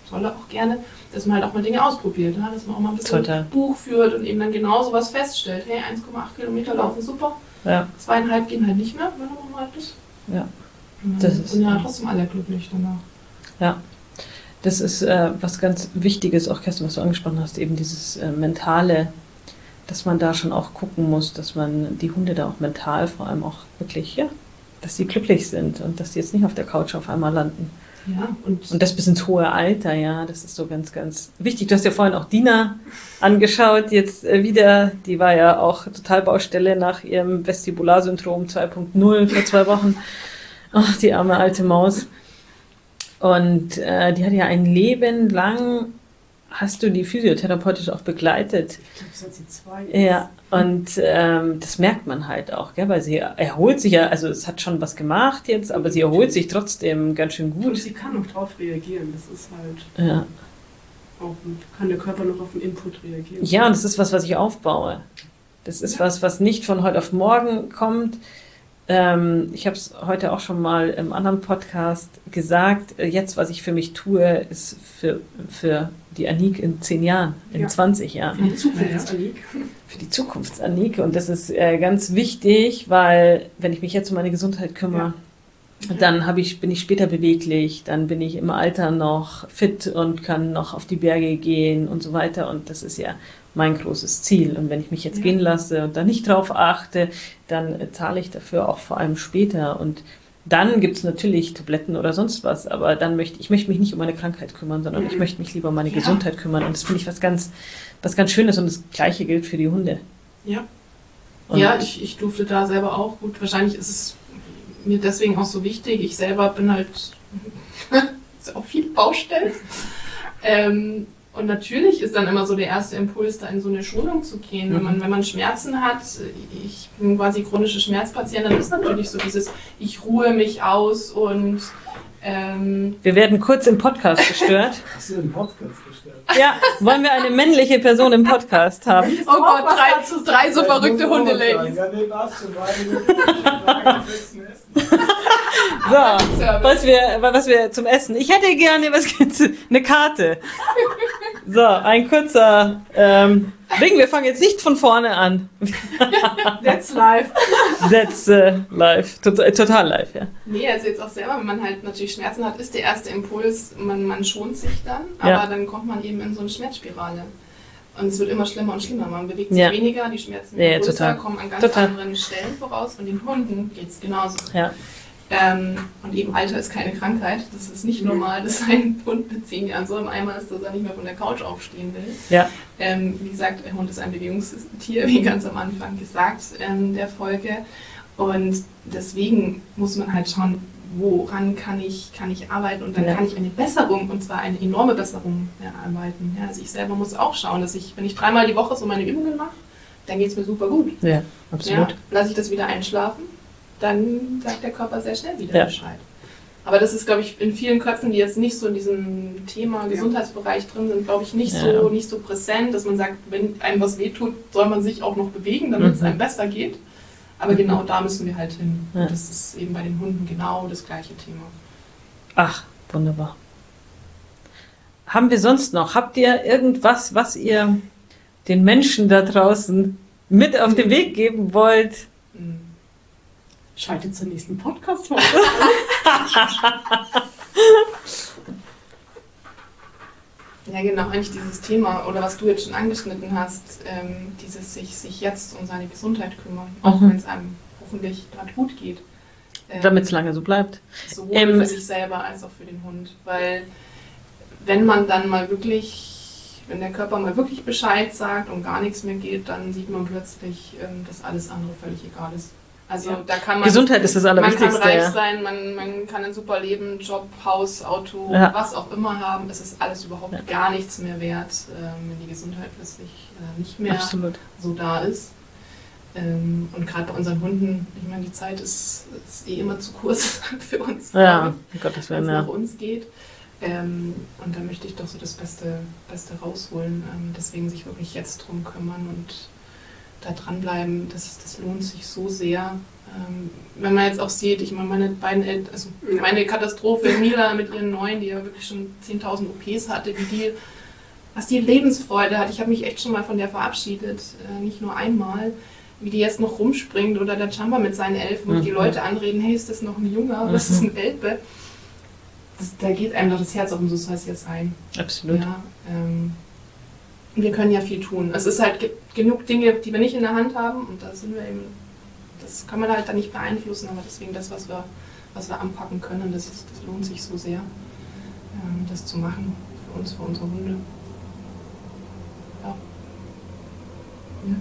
Tolle auch gerne, dass man halt auch mal Dinge ausprobiert, ja? Dass man auch mal ein bisschen Total. Buch führt und eben dann genau sowas feststellt. Hey, eins Komma acht Kilometer laufen super, Ja. zweieinhalb gehen halt nicht mehr, wenn man mal ist. Ja. Und Das dann ist- sind ja trotzdem alle glücklich danach. Ja, das ist äh, was ganz Wichtiges, auch Kerstin, was du angesprochen hast, eben dieses äh, Mentale, dass man da schon auch gucken muss, dass man die Hunde da auch mental vor allem auch wirklich, ja, dass die glücklich sind und dass die jetzt nicht auf der Couch auf einmal landen. Ja, und, Und das bis ins hohe Alter, ja, das ist so ganz, ganz wichtig. Du hast ja vorhin auch Dina angeschaut, jetzt äh, wieder, die war ja auch total Baustelle nach ihrem Vestibularsyndrom zwei Punkt null vor zwei Wochen. Ach, die arme alte Maus. Und äh, die hat ja ein Leben lang, hast du die physiotherapeutisch auch begleitet. Ich glaube, seit sie zwei ist. Ja, und ähm, das merkt man halt auch, gell, weil sie erholt sich ja, also es hat schon was gemacht jetzt, aber sie erholt sich trotzdem ganz schön Und gut. sie kann noch drauf reagieren. Das ist halt Ja. auch gut. Kann der Körper noch auf den Input reagieren. Ja, und das ist was, was ich aufbaue. Das ist Ja. was, was nicht von heute auf morgen kommt. Ähm, ich habe es heute auch schon mal im anderen Podcast gesagt. äh, Jetzt, was ich für mich tue, ist für, für die Anik in zehn Jahren, in Ja. zwanzig Jahren. Für die Zukunft, Anik. Für die Zukunft, Anik. Und das ist äh, ganz wichtig, weil wenn ich mich jetzt um meine Gesundheit kümmere, dann habe ich, bin ich später beweglich, dann bin ich im Alter noch fit und kann noch auf die Berge gehen und so weiter. Und das ist ja mein großes Ziel. Und wenn ich mich jetzt Ja. gehen lasse und da nicht drauf achte, dann äh, zahle ich dafür auch vor allem später. Und dann gibt es natürlich Tabletten oder sonst was, aber dann möchte ich möchte mich nicht um meine Krankheit kümmern, sondern ich Mhm. möchte mich lieber um meine Ja. Gesundheit kümmern. Und das finde ich was ganz, was ganz Schönes. Und das Gleiche gilt für die Hunde. Ja. Und Ja, ich, ich durfte da selber auch gut. Wahrscheinlich ist es mir deswegen auch so wichtig. Ich selber bin halt ist auch viel Baustellen. Ähm, und natürlich ist dann immer so der erste Impuls, da in so eine Schulung zu gehen. Wenn man, wenn man Schmerzen hat, ich bin quasi chronische Schmerzpatient, dann ist natürlich so dieses, ich ruhe mich aus und ähm, wir werden kurz im Podcast gestört. Hast du den Podcast gestellt? Ja, wollen wir eine männliche Person im Podcast haben? oh Gott, was drei, dazu drei so Ja, verrückte muss auch was Hundeladies. sagen. Ja, nee, war's schon, weil wir Essen. So, was wir, was wir zum Essen. Ich hätte gerne, was gibt's? Eine Karte. So, ein kurzer ähm, Ding. Wir fangen jetzt nicht von vorne an. That's life. That's äh, live. Total, total live, ja. Nee, also jetzt auch selber, wenn man halt natürlich Schmerzen hat, ist der erste Impuls, man, man schont sich dann, aber Ja. dann kommt man eben in so eine Schmerzspirale. Und es wird immer schlimmer und schlimmer. Man bewegt sich Ja. weniger, die Schmerzen Ja, werden größer, total. kommen an ganz Total. anderen Stellen voraus und den Hunden geht es genauso. Ja. Ähm, und eben Alter ist keine Krankheit. Das ist nicht normal, dass ein Hund mit zehn Jahren so im Eimer ist, dass er nicht mehr von der Couch aufstehen will. Ja. Ähm, wie gesagt, der Hund ist ein Bewegungstier, wie ganz am Anfang gesagt ähm, der Folge. Und deswegen muss man halt schauen, woran kann ich, kann ich arbeiten und dann Ja. kann ich eine Besserung, und zwar eine enorme Besserung erarbeiten. Ja, also ich selber muss auch schauen, dass ich, wenn ich dreimal die Woche so meine Übungen mache, dann geht es mir super gut. Ja, absolut. Ja, lasse ich das wieder einschlafen, dann sagt der Körper sehr schnell wieder Ja. Bescheid. Aber das ist, glaube ich, in vielen Köpfen, die jetzt nicht so in diesem Thema Gesundheitsbereich drin sind, glaube ich, nicht, Ja. so, nicht so präsent, dass man sagt, wenn einem was wehtut, soll man sich auch noch bewegen, damit es Mhm. einem besser geht. Aber Mhm. genau da müssen wir halt hin. Ja. Und das ist eben bei den Hunden genau das gleiche Thema. Ach, wunderbar. Haben wir sonst noch? Habt ihr irgendwas, was ihr den Menschen da draußen mit auf den Weg geben wollt? Mhm. Schaltet zur nächsten Podcast-Folge. Ja, genau, eigentlich dieses Thema, oder was du jetzt schon angeschnitten hast, ähm, dieses sich, sich jetzt um seine Gesundheit kümmern, auch Mhm. wenn es einem hoffentlich gerade gut geht. Ähm, Damit es lange so bleibt. Sowohl Ähm, für sich selber als auch für den Hund. Weil wenn man dann mal wirklich, wenn der Körper mal wirklich Bescheid sagt und gar nichts mehr geht, dann sieht man plötzlich, ähm, dass alles andere völlig egal ist. Also Ja. da kann man... Gesundheit ist das Man kann Allerwichtigste. reich Ja. sein, man, man kann ein super Leben, Job, Haus, Auto, Ja. was auch immer haben. Es ist alles überhaupt Ja. gar nichts mehr wert, ähm, wenn die Gesundheit plötzlich äh, nicht mehr Absolut. so da ist. Ähm, und gerade bei unseren Hunden, ich meine, die Zeit ist, ist eh immer zu kurz für uns, Ja, glaube um Gottes ich, wenn Willen, es nach ja. uns geht. Ähm, und da möchte ich doch so das Beste, Beste rausholen. Ähm, deswegen sich wirklich jetzt drum kümmern und da dranbleiben. Das, das lohnt sich so sehr. Ähm, wenn man jetzt auch sieht, ich meine, meine beiden Eltern, also meine Katastrophe, Mila mit ihren Neuen, die ja wirklich schon zehntausend O Ps hatte, wie die, was die Lebensfreude hat. Ich habe mich echt schon mal von der verabschiedet, äh, nicht nur einmal, wie die jetzt noch rumspringt oder der Jumper mit seinen Elfen und Mhm. die Leute anreden, hey, ist das noch ein Junger, Mhm. das ist ein Welpe. Das, da geht einem doch das Herz auf und so soll es jetzt sein. Absolut. Ja, ähm, wir können ja viel tun. Es ist halt ge genug Dinge, die wir nicht in der Hand haben und da sind wir eben, das kann man halt dann nicht beeinflussen, aber deswegen das, was wir, was wir anpacken können, das, ist, das lohnt sich so sehr, ähm, das zu machen für uns, für unsere Hunde. Ja. Ja.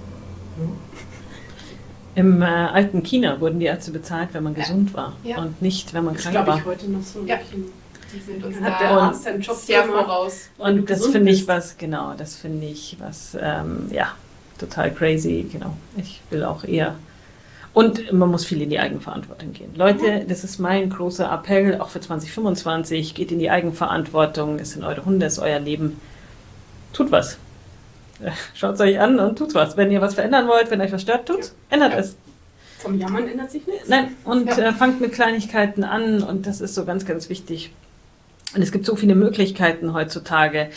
Im äh, alten China wurden die Ärzte bezahlt, wenn man Ja. gesund war Ja. und nicht, wenn man Das krank glaube war. ich heute noch so. Ja. Die sind uns Hat da der Arzt seinen Job sehr gemacht? voraus. wenn du Und das gesund finde ich bist. was, genau, das finde ich was, ähm, ja, total crazy, genau. Ich will auch eher. Und man muss viel in die Eigenverantwortung gehen. Leute, das ist mein großer Appell, auch für zwanzig fünfundzwanzig, geht in die Eigenverantwortung, es sind eure Hunde, es ist euer Leben. Tut was. Schaut es euch an und tut was. Wenn ihr was verändern wollt, wenn euch was stört, tut's. Ändert Ja. es. Vom Jammern ändert sich nichts. Nein, und Ja. äh, fangt mit Kleinigkeiten an und das ist so ganz, ganz wichtig. Und es gibt so viele Möglichkeiten heutzutage.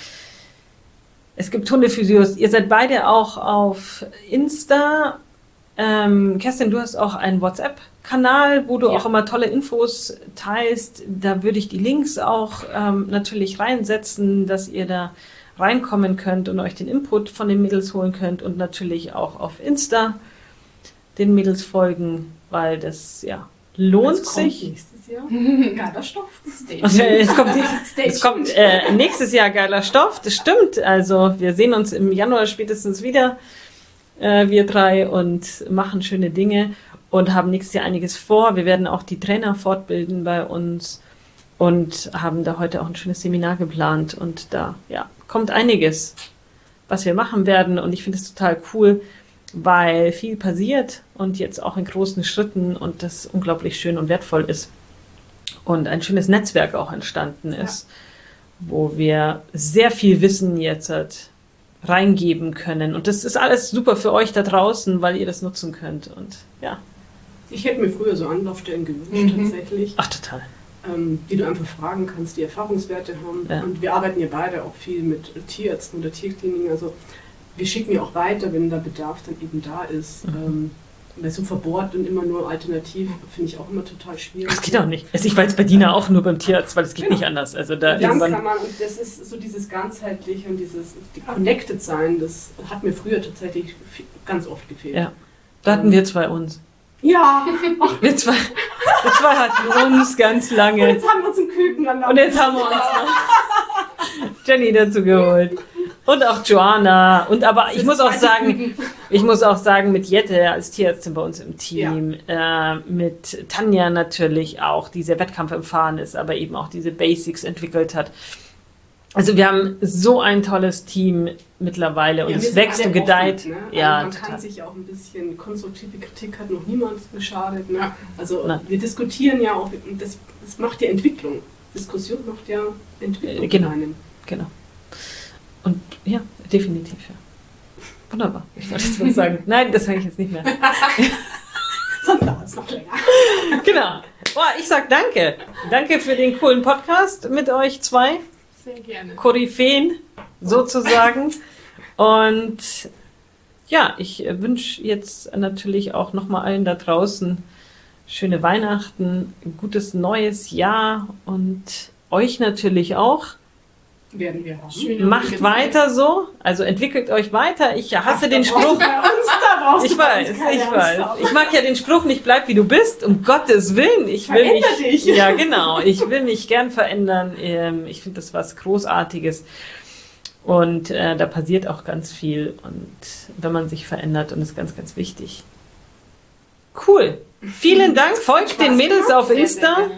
Es gibt Hundephysios. Ihr seid beide auch auf Insta. Ähm, Kerstin, du hast auch einen WhatsApp-Kanal, wo du Ja. auch immer tolle Infos teilst. Da würde ich die Links auch ähm, natürlich reinsetzen, dass ihr da reinkommen könnt und euch den Input von den Mädels holen könnt und natürlich auch auf Insta den Mädels folgen, weil das ja lohnt Es kommt sich. nächstes Jahr. Geiler Stoff. Also, es kommt, Stay es kommt tuned. äh, nächstes Jahr geiler Stoff, das stimmt. Also wir sehen uns im Januar spätestens wieder, äh, wir drei, und machen schöne Dinge und haben nächstes Jahr einiges vor. Wir werden auch die Trainer fortbilden bei uns und haben da heute auch ein schönes Seminar geplant und da ja, kommt einiges, was wir machen werden und ich finde es total cool, weil viel passiert und jetzt auch in großen Schritten und das unglaublich schön und wertvoll ist. Und ein schönes Netzwerk auch entstanden ist, ja. wo wir sehr viel Wissen jetzt halt reingeben können. Und das ist alles super für euch da draußen, weil ihr das nutzen könnt. Und ja. Ich hätte mir früher so Anlaufstellen gewünscht, Mhm. tatsächlich, Ach, total. ähm, die du einfach fragen kannst, die Erfahrungswerte haben. Ja. Und wir arbeiten ja beide auch viel mit Tierärzten oder Tierkliniken. Also wir schicken ja auch weiter, wenn der Bedarf dann eben da ist. Mhm. Ähm, weil so verbohrt und immer nur alternativ finde ich auch immer total schwierig. Das geht auch nicht. Also ich war jetzt bei Dina auch nur beim Tierarzt, weil es geht Genau. nicht anders. Also da Dann irgendwann. kann man, und das ist so dieses ganzheitliche und dieses die Connected sein, das hat mir früher tatsächlich viel, ganz oft gefehlt. Ja. Da hatten wir zwei uns. Ja. Ach, Wir zwei, wir zwei hatten uns ganz und lange. jetzt haben wir uns einen Küken dann Und jetzt haben wir uns noch Jenny dazu geholt. Und auch Joanna. Und aber ich muss auch sagen, ich muss auch sagen, mit Jette als Tierärztin bei uns im Team, äh, mit Tanja natürlich auch, die sehr wettkampferfahren ist, aber eben auch diese Basics entwickelt hat. Also wir haben so ein tolles Team mittlerweile und Ja, wir es sind wächst alle und gedeiht. offen, ne? Also Ja, man total. kann sich auch ein bisschen, konstruktive Kritik hat noch niemand geschadet. Ne? Ja. Also Nein. wir diskutieren ja auch, und das, das macht ja Entwicklung. Diskussion macht ja Entwicklung Äh, genau. in einem. Genau. Und ja, definitiv, ja. Wunderbar. Ich wollte jetzt was sagen. Nein, das sage ich jetzt nicht mehr. Sonst dauert es noch länger. Genau. Boah, ich sag danke. Danke für den coolen Podcast mit euch zwei. Sehr gerne. Koryphäen sozusagen. Und ja, ich wünsche jetzt natürlich auch nochmal allen da draußen schöne Weihnachten, ein gutes neues Jahr und euch natürlich auch. Werden wir haben. Schöne Macht ruhige weiter so, also entwickelt euch weiter. Ich hasse den Da brauchst du Spruch. bei uns, da brauchst Ich du bei weiß, uns keine ich Angst weiß. haben. Ich mag ja den Spruch nicht, bleib wie du bist, um Gottes Willen. Ich will mich, Veränder dich. ja genau, ich will mich gern verändern. Ähm, Ich finde das was Großartiges. Und äh, da passiert auch ganz viel. Und wenn man sich verändert, und das ist ganz, ganz wichtig. Cool. Vielen Dank. Folgt den Mädels auf Sehr, sehr Insta. gerne.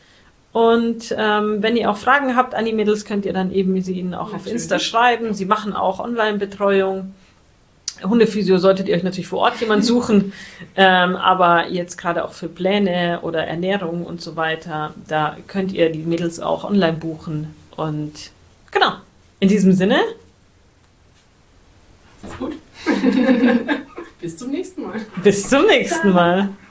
Und ähm, wenn ihr auch Fragen habt an die Mädels, könnt ihr dann eben sie ihnen auch auf Natürlich. Insta schreiben. Sie machen auch Online-Betreuung. Hundephysio solltet ihr euch natürlich vor Ort jemand suchen, ähm, aber jetzt gerade auch für Pläne oder Ernährung und so weiter, da könnt ihr die Mädels auch online buchen. Und genau, in diesem Sinne, Ist gut. Bis zum nächsten Mal. bis zum nächsten Mal.